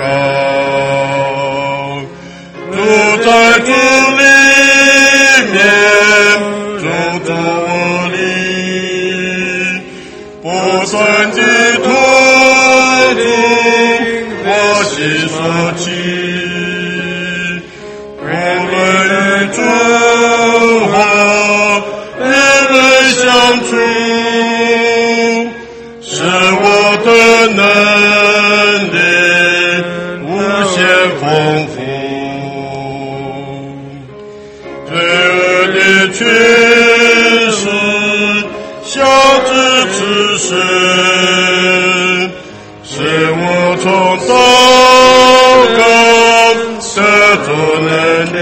在主里面，主主我里，不算的痛苦，我心所起，无论与主和人人相处，是我的能力无限丰富。确实，小子之身，是我从祷告得着能力，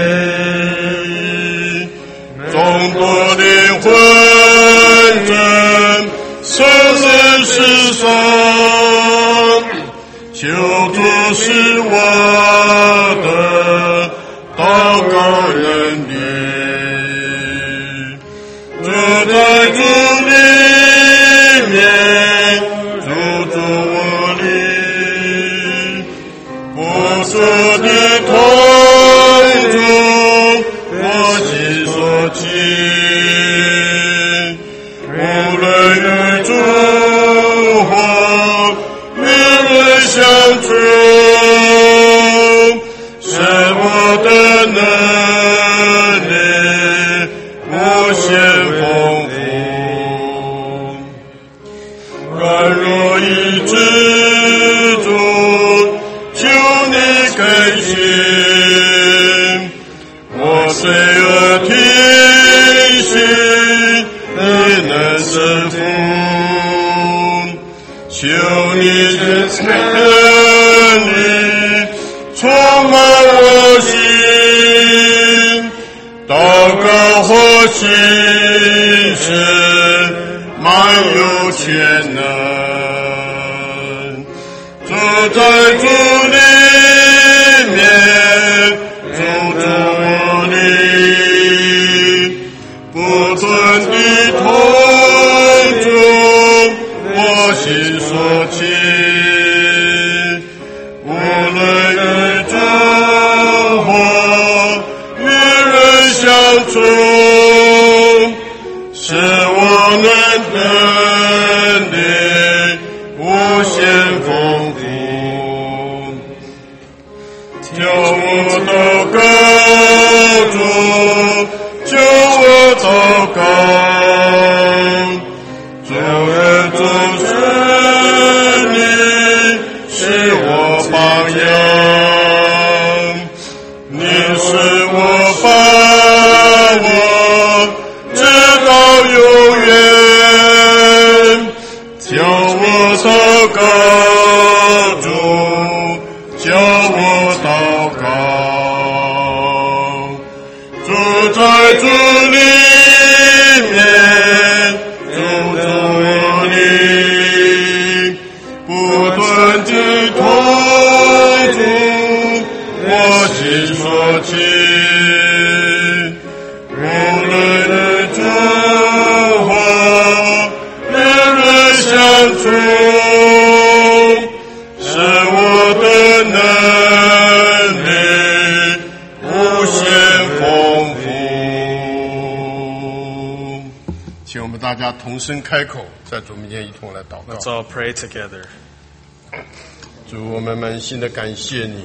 众多灵魂正生人世上，求主是我的祷告能力。在主里面，主主我里，我所的痛楚，我心所起，无论与主或与人相处，是我的能力无限丰富，软弱以知足，求你更新。我虽而听信，你能赐福，求你的能力充满我心。祷告或心是满有全能，住在主里面，住主我里，不存的痛楚，我心所起，无论与主或我们能力无限丰富。求我祷告，主，求我祷告，主恩主圣灵是我榜样，你是我把我直到永远。叫我祷告，主，叫我祷告，住在主里面，住在我里，不断地托住我心所起，无论人中华，人人相处，是我的能力无限丰富。请我们大家同声开口，在主面前一同来祷告。
Let's all pray together.
主，我们满心的感谢你，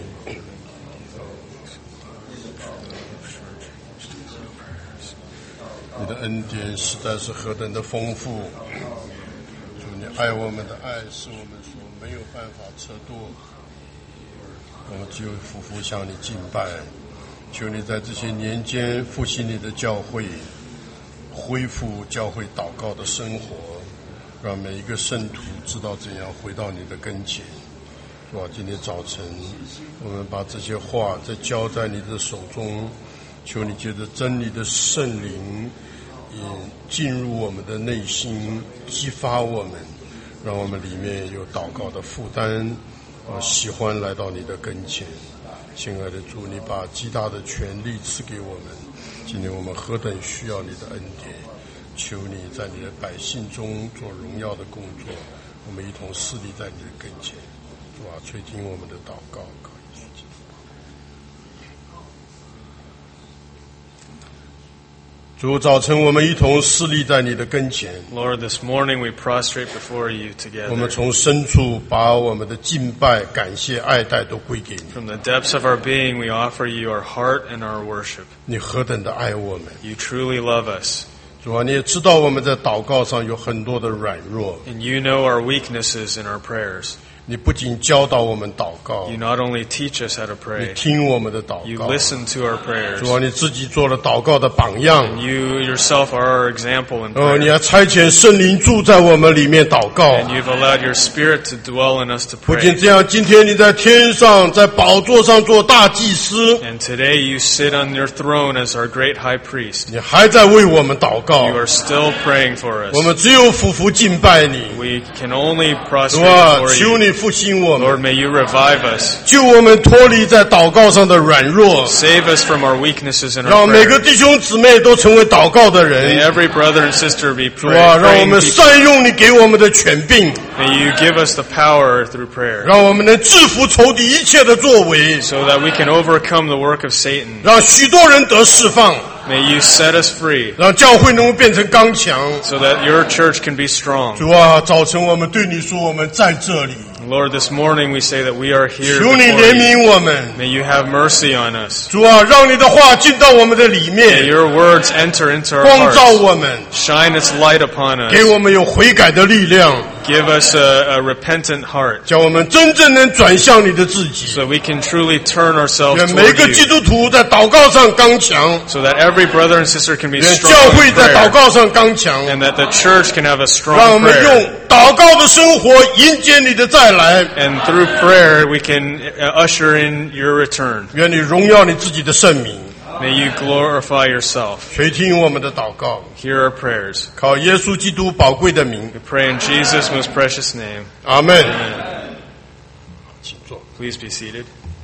你的恩典实在是何等的丰富。主，你爱我们的爱是我们所没有办法测度，我们只有夫妇向你敬拜。求你在这些年间复兴你的教会，恢复教会祷告的生活，让每一个圣徒知道怎样回到你的跟前。主啊，今天早晨我们把这些话再交在你的手中，求你借着真理的圣灵引进入我们的内心，激发我们，让我们里面有祷告的负担，啊，喜欢来到你的跟前。亲爱的主，你把极大的权力赐给我们，今天我们何等需要你的恩典，求你在你的百姓中做荣耀的工作，我们一同侍立在你的跟前。主啊，垂听我们的祷告，靠耶稣基督。主，早晨我们一同侍立在你的跟前。
Lord, this morning we prostrate before you
我们
together.
从深处把我们的敬拜、感谢、爱戴都归给你。
From the depths of our being, we offer you our heart and our worship.
你何等的爱我们！
You truly love us,
主啊，你也知道我们在祷告上有很多的软弱，
and you know our weaknesses in our prayers.
你不仅教导我们祷告，
You not only teach us how to
你
pray,
听我们的祷
you
告。
listen to our prayers.
主啊，你自己做了祷告的榜样。
You yourself are our example in
哦，你
prayer.
还差遣圣灵住在我们里面祷告。
And you've allowed your Spirit to dwell in us to
不仅
pray.
这样，今天你在天上，在宝座上做大祭司，
And today you sit on your throne as our great high priest.
你还在为我们祷告。
You are still praying for
我
us.
们只有俯伏敬拜你。
We can only
主
prostrate
啊，
before
求
you.
你复兴我们，
Lord, may you revive us.
救我们脱离在祷告上的软弱，
Save us from our weaknesses in
让
our
每个
prayer.
弟兄姊妹都成为祷告的
May
人。
every brother and sister be
主
pray,
啊，让我
praying
们
people.
善用你给我们的权柄，
May you give us the power through prayer
让我们能制服仇敌一切的作为，
so that we can overcome the work of Satan.
让许多人得释放，
May you set us free
让教会能够变成刚强。
so that your church can be strong.
主啊，早晨我们对你说，我们在这里，
Lord, this morning we say that we are here
求你
before
怜
you.
悯我们。
May you have mercy on us.
主啊，让你的话进到我们的里
May
面，
your words enter into our
光照
hearts.
我们，
Shine its light upon
给
us.
我们有悔改的力量，
Give us a, a repentant heart
叫我们真正能转向你的自己。
so we can truly turn ourselves
愿每
toward
个基
you.
督徒在祷告上刚强，
So that every brother and sister can be
愿
strong
教
in
会在祷
prayer.
告上刚强，
And that the church can have a
让我
strong
们
prayer.
用祷告的生活迎接你的再来。
And through prayer we can uh, usher in your return.
愿你荣耀你自己的圣名，
May you glorify yourself.
垂听我们的祷告，
Hear our prayers.
靠耶稣基督宝贵的名，
We pray in Jesus' most precious name.
阿门。
Amen.
请坐。
Please be seated.